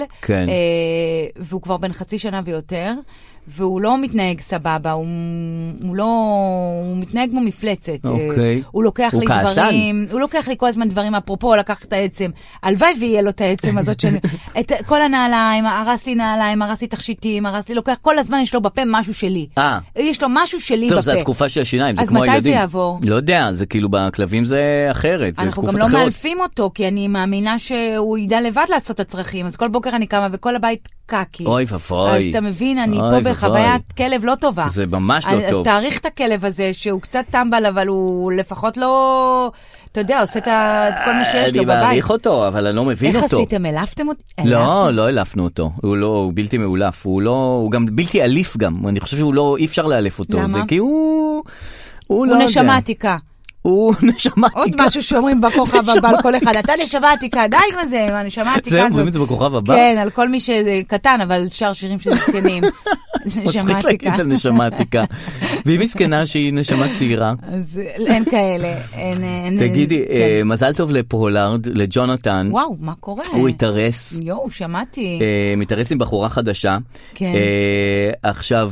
Speaker 3: והוא כבר בן חצי שנה ויותר. והוא לא מתנהג סבבה, הוא, הוא לא, הוא מתנהג כמו מפלצת.
Speaker 2: אוקיי.
Speaker 3: הוא לוקח
Speaker 2: הוא
Speaker 3: לי
Speaker 2: כעסן.
Speaker 3: דברים, הוא לוקח לי כל הזמן דברים, אפרופו לקח את העצם, הלוואי ויהיה לו את העצם הזאת, של, את כל הנעליים, הרס לי נעליים, הרס לי תכשיטים, הרס לי, לוקח, כל הזמן יש לו בפה משהו שלי.
Speaker 2: אה.
Speaker 3: יש לו משהו שלי
Speaker 2: טוב,
Speaker 3: בפה.
Speaker 2: טוב, זה התקופה של השיניים, זה כמו הילדים. אז
Speaker 3: מתי זה יעבור?
Speaker 2: לא יודע, זה כאילו בכלבים זה אחרת, זה
Speaker 3: אנחנו
Speaker 2: תקופות
Speaker 3: גם לא
Speaker 2: אחרות.
Speaker 3: מאלפים אותו, כי אני מאמינה שהוא ידע לבד לעשות את הצרכים, אז כל בוקר אני קמה וכל הבית קקי.
Speaker 2: אוי ופוי.
Speaker 3: אז אתה מבין, אני פה בחוויית כלב לא טובה.
Speaker 2: זה ממש לא
Speaker 3: אז,
Speaker 2: טוב.
Speaker 3: אז תאריך את הכלב הזה, שהוא קצת טמבל, אבל הוא לפחות לא, אתה יודע, עושה את, את כל מה שיש לו בבית.
Speaker 2: אני מעריך אותו, אבל אני לא מבין
Speaker 3: איך
Speaker 2: אותו.
Speaker 3: איך עשיתם? אלפתם אותו?
Speaker 2: לא, לא אלפנו אותו. הוא לא, הוא בלתי מאולף. הוא לא, הוא גם בלתי אליף גם. אני חושב שהוא לא, אי אפשר לאלף אותו.
Speaker 3: למה?
Speaker 2: זה כי הוא, הוא,
Speaker 3: הוא
Speaker 2: לא יודע.
Speaker 3: נשמה עתיקה.
Speaker 2: הוא נשמה עתיקה.
Speaker 3: עוד משהו שאומרים בכוכב הבא על כל אחד, אתה נשמה עתיקה, די עם זה, הנשמה עתיקה הזאת.
Speaker 2: זה, אומרים את זה בכוכב הבא?
Speaker 3: כן, על כל מי שקטן, אבל שר שירים של זקנים.
Speaker 2: מצחיק להגיד על נשמה עתיקה. והיא מסכנה שהיא נשמה צעירה.
Speaker 3: אז אין כאלה.
Speaker 2: תגידי, מזל טוב לפולארד, לג'ונתן.
Speaker 3: וואו, מה קורה?
Speaker 2: הוא התארס.
Speaker 3: יואו, שמעתי.
Speaker 2: מתארס עם בחורה חדשה.
Speaker 3: כן.
Speaker 2: עכשיו...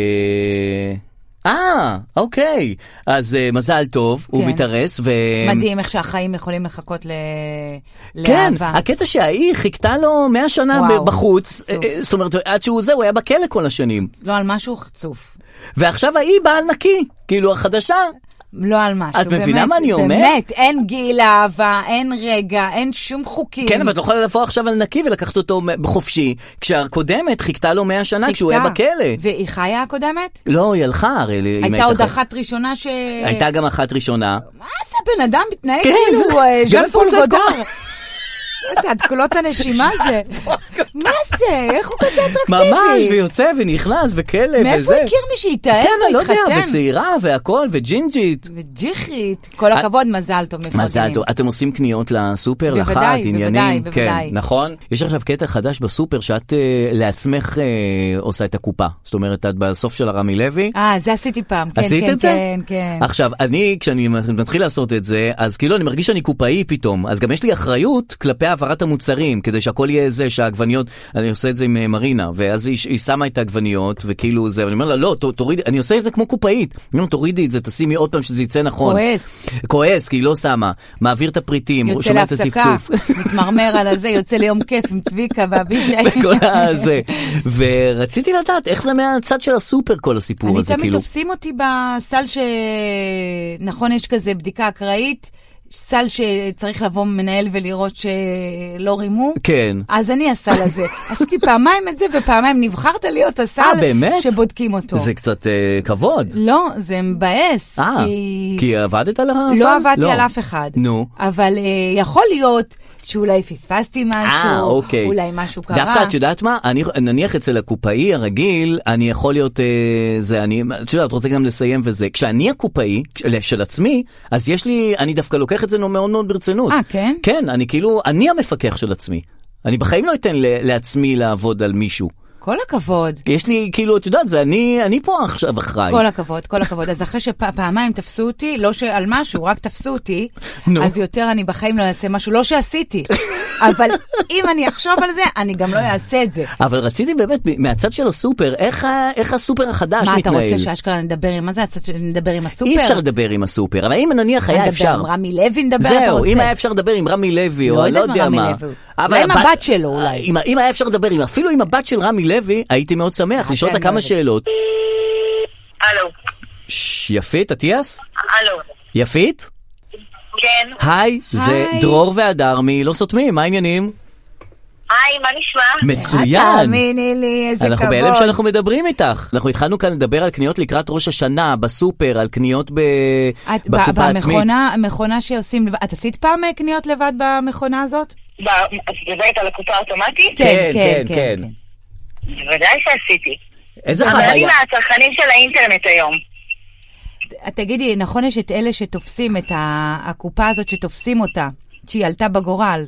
Speaker 2: אה, אוקיי. אז uh, מזל טוב, כן. הוא מתארס ו...
Speaker 3: מדהים איך שהחיים יכולים לחכות ל...
Speaker 2: כן,
Speaker 3: לאהבה.
Speaker 2: הקטע שהאי חיכתה לו מאה שנה וואו, בחוץ, חצוף. זאת אומרת, עד שהוא זה, הוא היה בכלא כל השנים.
Speaker 3: לא על משהו חצוף.
Speaker 2: ועכשיו האי בעל נקי, כאילו החדשה.
Speaker 3: לא על משהו,
Speaker 2: את מבינה מה אני אומר?
Speaker 3: באמת, אין גיל אהבה, אין רגע, אין שום חוקים.
Speaker 2: כן, אבל את לא יכולה לבוא עכשיו על נקי ולקחת אותו בחופשי, כשהקודמת חיכתה לו מאה שנה כשהוא היה בכלא.
Speaker 3: והיא חיה הקודמת?
Speaker 2: לא, היא הלכה הרי.
Speaker 3: הייתה עוד אחת ראשונה ש...
Speaker 2: הייתה גם אחת ראשונה.
Speaker 3: מה זה בן אדם מתנהג כאילו ז'אן פול גודר? מה זה, הדקולות הנשימה זה? מה זה? איך הוא כזה אטרקטיבי?
Speaker 2: ממש, ויוצא ונכנס וכלב וזה.
Speaker 3: מאיפה הכיר מי שהתאהב והתחתן?
Speaker 2: כן, לא יודע, וצעירה והכל, וג'ינג'ית.
Speaker 3: וג'יחית. כל הכבוד, מזל טוב.
Speaker 2: מזל טוב. אתם עושים קניות לסופר, לחג, עניינים?
Speaker 3: בוודאי, בוודאי.
Speaker 2: נכון? יש עכשיו קטע חדש בסופר, שאת לעצמך עושה את הקופה. זאת אומרת, את בסוף של הרמי לוי.
Speaker 3: אה, זה עשיתי פעם.
Speaker 2: עשית את זה?
Speaker 3: כן, כן.
Speaker 2: עכשיו, אני, כשאני מתחיל לעשות את זה, אז כאילו אני מרגיש שאני קופאי פתאום. אז גם יש לי אחריות כלפי העברת המוצרים, כדי שהכל יהיה זה, שהעגבניות, אני עושה את זה עם מרינה, ואז היא, היא שמה את העגבניות, וכאילו זה, ואני אומר לה, לא, תורידי, אני עושה את זה כמו קופאית, אני אומר, תורידי את זה, תשימי עוד פעם שזה יצא נכון.
Speaker 3: כועס.
Speaker 2: כועס, כי היא לא שמה, מעביר את הפריטים, שומע את הצפצוף.
Speaker 3: מתמרמר על הזה, יוצא ליום כיף עם צביקה והבישי.
Speaker 2: וכל הזה. ורציתי לדעת, איך זה מהצד של הסופר, כל הסיפור הזה,
Speaker 3: אני תמיד תופסים אותי בסל ש... נכון, יש כזה בדיקה אקראית, סל שצריך לבוא מנהל ולראות שלא רימו.
Speaker 2: כן.
Speaker 3: אז אני הסל הזה. עשיתי פעמיים את זה, ופעמיים נבחרת להיות הסל שבודקים אותו.
Speaker 2: זה קצת uh, כבוד.
Speaker 3: לא, זה מבאס.
Speaker 2: אה, כי... כי עבדת על הסל?
Speaker 3: לא עבדתי לא. על אף אחד.
Speaker 2: נו.
Speaker 3: אבל uh, יכול להיות שאולי פספסתי משהו,
Speaker 2: 아, אוקיי.
Speaker 3: אולי משהו קרה.
Speaker 2: דווקא את יודעת מה? אני, נניח אצל הקופאי הרגיל, אני יכול להיות, אה, זה, אני, את יודעת, רוצה גם לסיים וזה. כשאני הקופאי של, של עצמי, אז יש לי, אני דווקא לוקח את זה מאוד מאוד ברצינות.
Speaker 3: אה, כן?
Speaker 2: כן, אני כאילו, אני המפקח של עצמי. אני בחיים לא אתן לעצמי לעבוד על מישהו.
Speaker 3: כל הכבוד.
Speaker 2: יש לי, כאילו, את יודעת, זה אני, אני פה עכשיו אחראי.
Speaker 3: כל הכבוד, כל הכבוד. אז אחרי שפעמיים תפסו אותי, לא על משהו, רק תפסו אותי, אז יותר אני בחיים לא אעשה משהו, לא שעשיתי. אבל אם אני אחשוב על זה, אני גם לא אעשה את זה.
Speaker 2: אבל רציתי באמת, מהצד של הסופר, איך, איך הסופר החדש מתנהל?
Speaker 3: מה, אתה רוצה שאשכרה נדבר עם, מה זה הצד שנדבר עם הסופר?
Speaker 2: אי אפשר לדבר עם הסופר, אבל אם נניח היה אפשר.
Speaker 3: נדבר עם רמי לוי, נדבר, אתה
Speaker 2: זהו,
Speaker 3: רוצה.
Speaker 2: אם היה אפשר לדבר עם רמי לוי, או לא יודע מה.
Speaker 3: אולי עם הבת שלו, אולי.
Speaker 2: אם, אם היה אפשר לדבר, אפילו עם הבת של רמי לוי, הייתי מאוד שמח לשאול אותה כמה שאלות.
Speaker 6: הלו.
Speaker 2: יפית, אטיאס?
Speaker 6: הלו.
Speaker 2: יפית?
Speaker 6: כן.
Speaker 2: היי, זה דרור והדר מלא סותמים, מה העניינים?
Speaker 6: היי, מה נשמע?
Speaker 2: מצוין.
Speaker 3: תאמיני לי, איזה כבוד.
Speaker 2: אנחנו בהלם שאנחנו מדברים איתך. אנחנו התחלנו כאן לדבר על קניות לקראת ראש השנה, בסופר, על קניות בקופה עצמית.
Speaker 3: במכונה שעושים, את עשית פעם קניות לבד במכונה הזאת?
Speaker 6: את מדברת על הקופה האוטומטית?
Speaker 2: כן, כן, כן.
Speaker 6: בוודאי שעשיתי.
Speaker 2: איזה
Speaker 6: חוויה? אבל אני מהצרכנים של האינטרנט היום.
Speaker 3: תגידי, נכון יש את אלה שתופסים את הקופה הזאת שתופסים אותה, שהיא עלתה בגורל.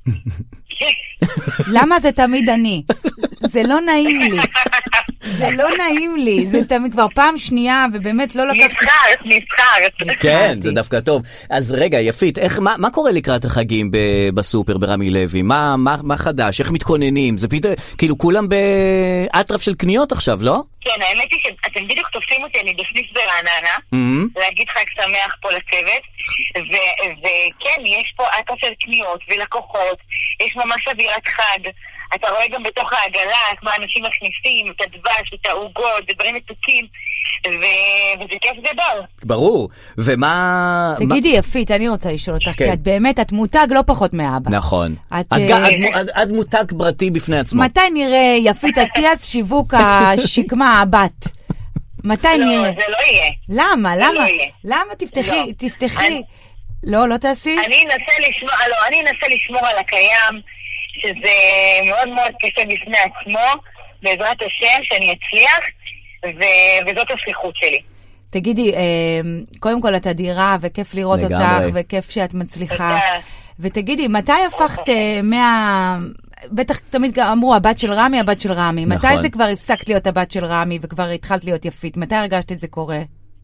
Speaker 3: למה זה תמיד אני? זה לא נעים לי. זה לא נעים לי. זה תמיד כבר פעם שנייה, ובאמת לא לקחת...
Speaker 6: נבחרת, נבחרת.
Speaker 2: כן, זה דווקא טוב. אז רגע, יפית, איך, מה, מה קורה לקראת החגים בסופר ברמי לוי? מה, מה, מה חדש? איך מתכוננים? זה פתאום, כאילו, כולם באטרף של קניות עכשיו, לא?
Speaker 6: כן, האמת היא שאתם בדיוק תופסים אותי, אני בסניף ברעננה, להגיד חג שמח פה לצוות, וכן, יש פה אטרף של קניות ולקוחות, יש ממש אווירת חג, אתה רואה גם בתוך העגלה, כמו אנשים מכניסים, את הדבש, את העוגות, דברים מתוקים, וזה כיף גדול.
Speaker 2: ברור, ומה...
Speaker 3: תגידי יפית, אני רוצה לשאול אותך, כי את באמת, את מותג לא פחות מאבא.
Speaker 2: נכון. את מותג פרטי בפני עצמו.
Speaker 3: מתי נראה יפית אטיאס שיווק השקמה הבת? מתי נראה?
Speaker 6: לא, זה לא יהיה.
Speaker 3: למה? למה? למה תפתחי, תפתחי? לא, לא תעשי?
Speaker 6: אני אנסה לשמור, לא, אני אנסה לשמור על הקיים, שזה מאוד מאוד קשה בפני עצמו, בעזרת השם, שאני אצליח, וזאת השליחות שלי.
Speaker 3: תגידי, קודם כל את אדירה, וכיף לראות אותך, וכיף שאת מצליחה. ותגידי, מתי הפכת מה... בטח תמיד אמרו, הבת של רמי, הבת של רמי. מתי זה כבר הפסקת להיות הבת של רמי, וכבר התחלת להיות יפית? מתי הרגשת את זה קורה?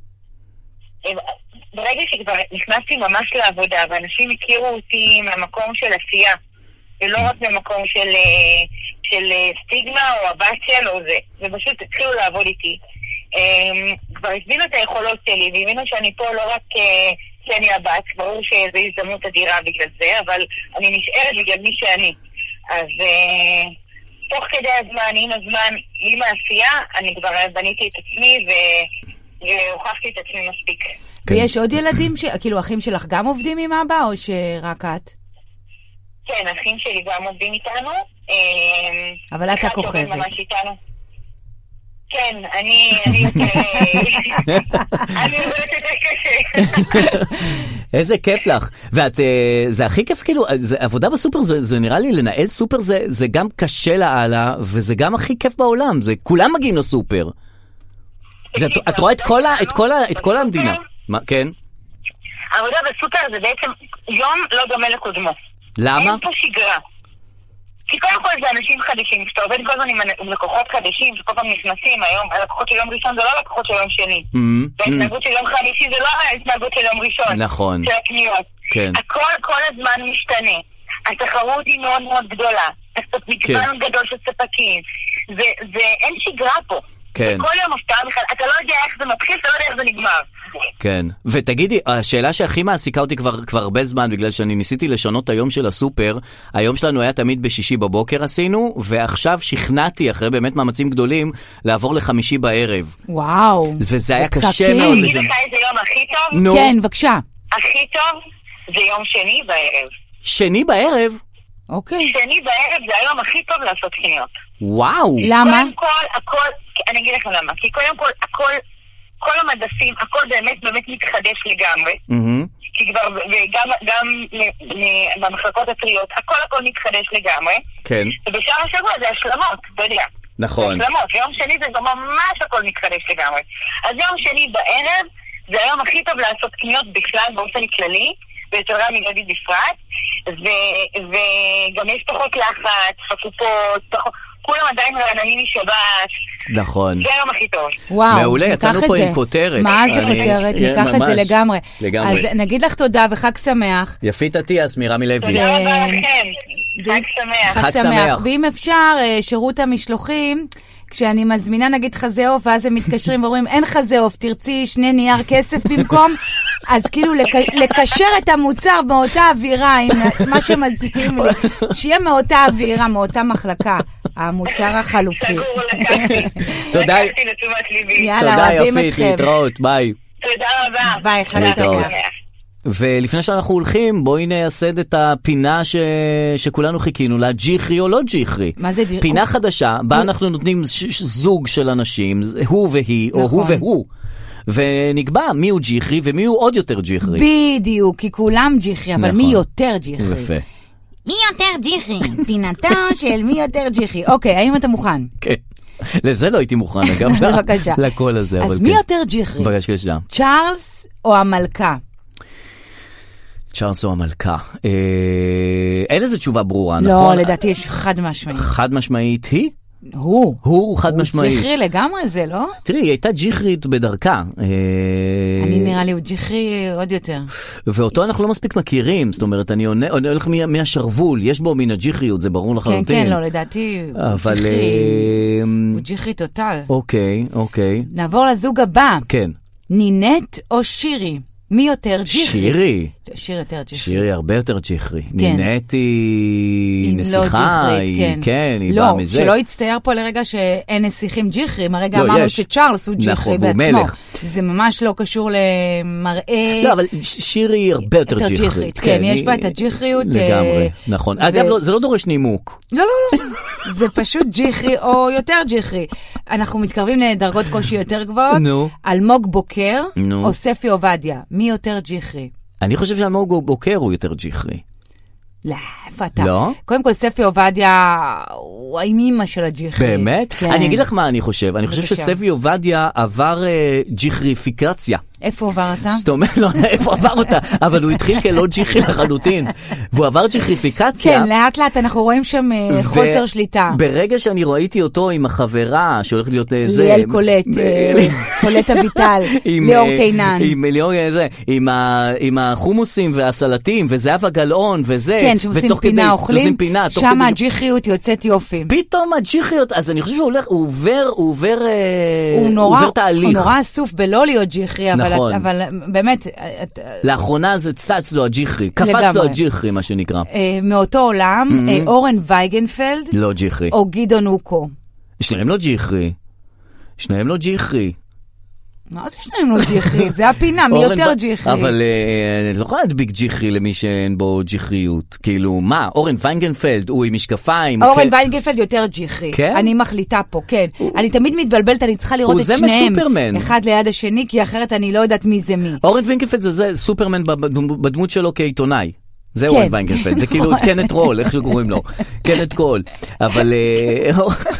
Speaker 6: ברגע שכבר נכנסתי ממש לעבודה, ואנשים הכירו אותי מהמקום של עשייה, ולא רק במקום של, של סטיגמה או הבת של או זה. ופשוט התחילו לעבוד איתי. כבר הסבינו את היכולות שלי, והבינו שאני פה לא רק שאני הבת, ברור שזו הזדמנות אדירה בגלל זה, אבל אני נשארת בגלל מי שאני. אז תוך כדי הזמן, עם הזמן, עם העשייה, אני כבר בניתי את עצמי והוכחתי את עצמי מספיק.
Speaker 3: ויש עוד ילדים, כאילו אחים שלך גם עובדים עם אבא או שרק את?
Speaker 6: כן, אחים שלי גם עובדים איתנו.
Speaker 3: אבל את הכוכבת.
Speaker 6: כן, אני... אני עובדת יותר קשה.
Speaker 2: איזה כיף לך. ואת, זה הכי כיף, כאילו, עבודה בסופר, זה נראה לי, לנהל סופר זה גם קשה לעלה, וזה גם הכי כיף בעולם. כולם מגיעים לסופר. את רואה את כל המדינה. כן?
Speaker 6: העבודה בסופר זה בעצם יום לא דומה לקודמו.
Speaker 2: למה?
Speaker 6: אין פה שגרה. כי קודם כל זה אנשים חדשים, כשאתה עובד כל הזמן עם לקוחות חדשים, שכל פעם נכנסים, היום, הלקוחות של יום ראשון זה לא הלקוחות של יום שני. וההתנהגות של יום חמישי זה לא ההתנהגות של יום ראשון.
Speaker 2: נכון.
Speaker 6: של הקניות.
Speaker 2: כן.
Speaker 6: הכל כל הזמן משתנה. התחרות היא מאוד מאוד גדולה. מגוון גדול של ספקים. ואין שגרה פה.
Speaker 2: כן.
Speaker 6: כל יום הפתעה בכלל, אתה לא יודע איך זה מתחיל, אתה לא יודע איך זה נגמר.
Speaker 2: כן, ותגידי, השאלה שהכי מעסיקה אותי כבר, כבר הרבה זמן, בגלל שאני ניסיתי לשנות היום של הסופר, היום שלנו היה תמיד בשישי בבוקר עשינו, ועכשיו שכנעתי, אחרי באמת מאמצים גדולים, לעבור לחמישי בערב.
Speaker 3: וואו.
Speaker 2: וזה היה קשה מאוד.
Speaker 6: תגיד לך איזה יום הכי טוב?
Speaker 2: נו.
Speaker 3: כן, בבקשה.
Speaker 6: הכי טוב? זה יום שני בערב.
Speaker 2: שני בערב?
Speaker 3: אוקיי.
Speaker 6: שני בערב זה היום הכי טוב לעשות קניות.
Speaker 2: וואו.
Speaker 3: למה?
Speaker 6: קודם כל, הכל, אני אגיד לכם למה. כי קודם כל, הכל, כל המדפים, הכל באמת באמת מתחדש לגמרי. כי כבר, וגם גם במחלקות הטריות, הכל הכל מתחדש לגמרי.
Speaker 2: כן.
Speaker 6: ובשאר השבוע זה השלמות, אתה יודע.
Speaker 2: נכון.
Speaker 6: השלמות, יום שני זה גם ממש הכל מתחדש לגמרי. אז יום שני בערב זה היום הכי טוב לעשות קניות בכלל באופן כללי, ואצל רמי לוי בפרט, וגם יש פחות לחץ, חשופות, כולם עדיין רעננים משבת.
Speaker 2: נכון.
Speaker 6: זה היום הכי טוב.
Speaker 3: וואו,
Speaker 2: מעולה, יצאנו פה עם כותרת.
Speaker 3: מה זה כותרת? ניקח את זה לגמרי.
Speaker 2: לגמרי.
Speaker 3: אז נגיד לך תודה וחג שמח.
Speaker 2: יפית עטיאס מרמי לוי.
Speaker 6: תודה רבה לכם. חג שמח.
Speaker 2: חג שמח.
Speaker 3: ואם אפשר, שירות המשלוחים, כשאני מזמינה נגיד חזה עוף, ואז הם מתקשרים ואומרים, אין חזה עוף, תרצי שני נייר כסף במקום, אז כאילו לקשר את המוצר באותה אווירה, עם מה שמציעים לי, שיהיה מאותה אווירה, מאותה מחלקה, המוצר החלופי.
Speaker 6: סגור לקחתי.
Speaker 2: תודה.
Speaker 6: לקחתי לתשומת ליבי.
Speaker 3: יאללה,
Speaker 2: תודה
Speaker 3: אוהבים
Speaker 2: יפית,
Speaker 3: אתכם.
Speaker 2: להתראות, ביי.
Speaker 6: תודה רבה.
Speaker 3: ביי, חג
Speaker 2: להתראות.
Speaker 3: שמח.
Speaker 2: ולפני שאנחנו הולכים, בואי נייסד את הפינה ש... שכולנו חיכינו לה, ג'יחרי או לא ג'יחרי.
Speaker 3: מה זה ג'יחרי?
Speaker 2: פינה חדשה, בה אנחנו נותנים ש... זוג של אנשים, הוא והיא, או
Speaker 3: נכון.
Speaker 2: הוא והוא. ונקבע מי הוא ג'יחרי ומי הוא עוד יותר ג'יחרי.
Speaker 3: בדיוק, כי כולם ג'יחרי, אבל
Speaker 2: נכון.
Speaker 3: מי יותר ג'יחרי?
Speaker 2: יפה.
Speaker 3: מי יותר ג'יחרי? פינתו של מי יותר ג'יחרי. אוקיי, האם אתה מוכן?
Speaker 2: כן. לזה לא הייתי מוכן, אגב.
Speaker 3: בבקשה.
Speaker 2: לקול הזה.
Speaker 3: אז
Speaker 2: אבל
Speaker 3: מי
Speaker 2: כן.
Speaker 3: יותר ג'יחרי?
Speaker 2: בבקשה.
Speaker 3: צ'ארלס או המלכה?
Speaker 2: צ'ארלס או המלכה. אה, אין לזה תשובה ברורה,
Speaker 3: לא,
Speaker 2: נכון?
Speaker 3: לדעתי יש חד משמעית.
Speaker 2: חד משמעית היא?
Speaker 3: הוא.
Speaker 2: הוא חד
Speaker 3: הוא
Speaker 2: משמעית.
Speaker 3: ג'יחרי לגמרי זה, לא?
Speaker 2: תראי, היא הייתה ג'יחרית בדרכה. אה,
Speaker 3: אני נראה לי הוא ג'יחרי עוד יותר.
Speaker 2: ואותו אנחנו לא מספיק מכירים, זאת אומרת, אני עונה, אני הולך מה- מהשרוול, יש בו מן הג'יחריות, זה ברור
Speaker 3: כן,
Speaker 2: לחלוטין.
Speaker 3: כן, לא, לדעתי הוא
Speaker 2: אבל...
Speaker 3: ג'יחרי.
Speaker 2: אה,
Speaker 3: הוא ג'יחרי טוטל.
Speaker 2: אוקיי, אוקיי.
Speaker 3: נעבור לזוג הבא.
Speaker 2: כן.
Speaker 3: נינט או שירי? מי יותר ג'יחרי?
Speaker 2: שירי.
Speaker 3: שיר יותר ג'יחרי.
Speaker 2: שירי הרבה יותר ג'יחרי. נינט היא
Speaker 3: היא לא
Speaker 2: נסיכה,
Speaker 3: ג'יחרית,
Speaker 2: היא
Speaker 3: כן.
Speaker 2: כן, היא
Speaker 3: לא,
Speaker 2: באה מזה.
Speaker 3: שלא יצטייר פה לרגע שאין נסיכים ג'יחרים, הרגע
Speaker 2: לא,
Speaker 3: אמרנו
Speaker 2: יש.
Speaker 3: שצ'ארלס הוא
Speaker 2: נכון,
Speaker 3: ג'יחרי
Speaker 2: והוא
Speaker 3: בעצמו.
Speaker 2: מלך.
Speaker 3: זה ממש לא קשור למראה...
Speaker 2: לא, אבל שירי היא הרבה יותר
Speaker 3: יותר
Speaker 2: ג'יחרית.
Speaker 3: ג'יחרית, כן, יש בה את הג'יחריות.
Speaker 2: לגמרי,
Speaker 3: אה,
Speaker 2: נכון.
Speaker 3: ו-
Speaker 2: אגב, לא- זה לא דורש נימוק.
Speaker 3: לא, לא, לא. זה פשוט ג'יחרי או יותר ג'יחרי. אנחנו מתקרבים לדרגות קושי יותר גבוהות.
Speaker 2: נו.
Speaker 3: אלמוג בוקר
Speaker 2: נו.
Speaker 3: או ספי עובדיה. מי יותר ג'יחרי?
Speaker 2: אני חושב שאלמוג בוקר הוא יותר ג'יחרי.
Speaker 3: לא, איפה אתה?
Speaker 2: לא?
Speaker 3: קודם כל, ספי עובדיה הוא האימא של הג'יחרי.
Speaker 2: באמת?
Speaker 3: כן.
Speaker 2: אני אגיד לך מה אני חושב. אני חושב
Speaker 3: בבקשה.
Speaker 2: שספי עובדיה עבר אה, ג'יחריפיקציה.
Speaker 3: איפה עבר אתה?
Speaker 2: זאת אומרת, לא יודע איפה עבר אותה, אבל הוא התחיל כלא ג'יחרי לחלוטין. והוא עבר ג'יחריפיקציה.
Speaker 3: כן, לאט לאט אנחנו רואים שם אה, חוסר שליטה.
Speaker 2: ברגע שאני ראיתי אותו עם החברה שהולכת להיות אה, זה...
Speaker 3: ליאל קולט, אה, קולט אביטל,
Speaker 2: עם,
Speaker 3: ליאור
Speaker 2: אה,
Speaker 3: קינן.
Speaker 2: עם ליאור זה, עם, ה, עם החומוסים והסלטים, וזהבה גלאון וזה.
Speaker 3: כן, שעושים
Speaker 2: ותוך כדי-
Speaker 3: פינה אוכלים,
Speaker 2: עושים פינה, תוך
Speaker 3: שם
Speaker 2: כדי-
Speaker 3: הג'יחריות יוצאת יופי.
Speaker 2: פתאום הג'יחריות, אז אני חושב שהוא הולך, הוא עובר, הוא עובר, אה,
Speaker 3: הוא נורא,
Speaker 2: עובר תהליך.
Speaker 3: הוא נורא אסוף בלא להיות ג'יחרי, אבל,
Speaker 2: נכון.
Speaker 3: אבל באמת, את,
Speaker 2: לאחרונה זה צץ לו הג'יחרי, קפץ
Speaker 3: לגמרי.
Speaker 2: לו הג'יחרי, מה שנקרא.
Speaker 3: אה, מאותו עולם, אה, אורן וייגנפלד
Speaker 2: לא ג'יחרי.
Speaker 3: או גדעון אוקו.
Speaker 2: שניהם לא ג'יחרי. שניהם לא ג'יחרי.
Speaker 3: מה זה שניים לא ג'יחרי? זה הפינה, מי
Speaker 2: אורן
Speaker 3: יותר
Speaker 2: ו-
Speaker 3: ג'יחרי?
Speaker 2: אבל אה, אני לא יכולה להדביק ג'יחרי למי שאין בו ג'יחריות. כאילו, מה? אורן ויינגנפלד, הוא עם משקפיים.
Speaker 3: אורן
Speaker 2: כן.
Speaker 3: ויינגנפלד יותר ג'יחרי.
Speaker 2: כן?
Speaker 3: אני מחליטה פה, כן. אני תמיד מתבלבלת, אני צריכה לראות
Speaker 2: הוא
Speaker 3: את
Speaker 2: זה
Speaker 3: שניהם.
Speaker 2: מסופרמן.
Speaker 3: אחד ליד השני, כי אחרת אני לא יודעת מי זה מי.
Speaker 2: אורן ויינגנפלד זה, זה סופרמן בדמות בדמות שלו כעיתונאי. זה
Speaker 3: כן.
Speaker 2: אורן ויינגנפלד, זה כאילו קנט רול, איך שקוראים לו. קנט קול. אבל אה,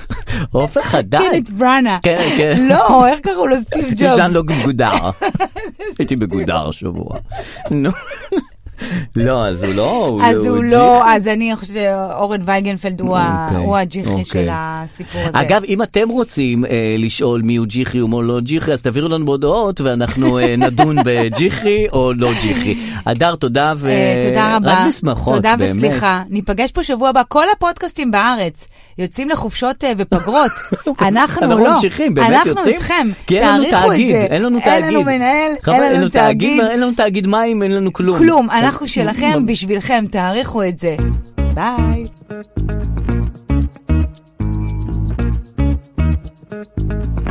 Speaker 2: עופר חדד.
Speaker 3: קנט בראנה.
Speaker 2: כן, כן.
Speaker 3: לא, איך קראו לו סטיב ג'ובס?
Speaker 2: ז'אן לא גודר. הייתי בגודר שבוע. נו. לא, אז הוא לא...
Speaker 3: אז הוא
Speaker 2: ג'יחרי.
Speaker 3: לא, אז אני חושבת שאורן וייגנפלד הוא ה-
Speaker 2: אוקיי,
Speaker 3: הוא הג'יחרי
Speaker 2: אוקיי.
Speaker 3: של הסיפור הזה.
Speaker 2: אגב, אם אתם רוצים אה, לשאול מי הוא ג'יחרי או לא ג'יחרי, אז תעבירו לנו בהודעות ואנחנו אה, נדון בג'יחרי או לא ג'יחרי. הדר, תודה ו...
Speaker 3: אה, תודה רבה.
Speaker 2: רק בשמחות,
Speaker 3: תודה
Speaker 2: באמת.
Speaker 3: וסליחה. ניפגש פה שבוע הבא. כל הפודקאסטים בארץ יוצאים לחופשות אה, ופגרות. אנחנו
Speaker 2: אנחנו
Speaker 3: לא.
Speaker 2: ממשיכים, באמת
Speaker 3: אנחנו
Speaker 2: יוצאים.
Speaker 3: איתכם.
Speaker 2: כי אין לנו
Speaker 3: תעריכו את
Speaker 2: תאגיד,
Speaker 3: זה.
Speaker 2: אין לנו
Speaker 3: אין
Speaker 2: תאגיד.
Speaker 3: לנו מנהל,
Speaker 2: חבל,
Speaker 3: אין לנו תאגיד.
Speaker 2: אין לנו תאגיד מים, אין לנו כלום.
Speaker 3: כלום. אנחנו שלכם, בשבילכם. תעריכו את זה. ביי.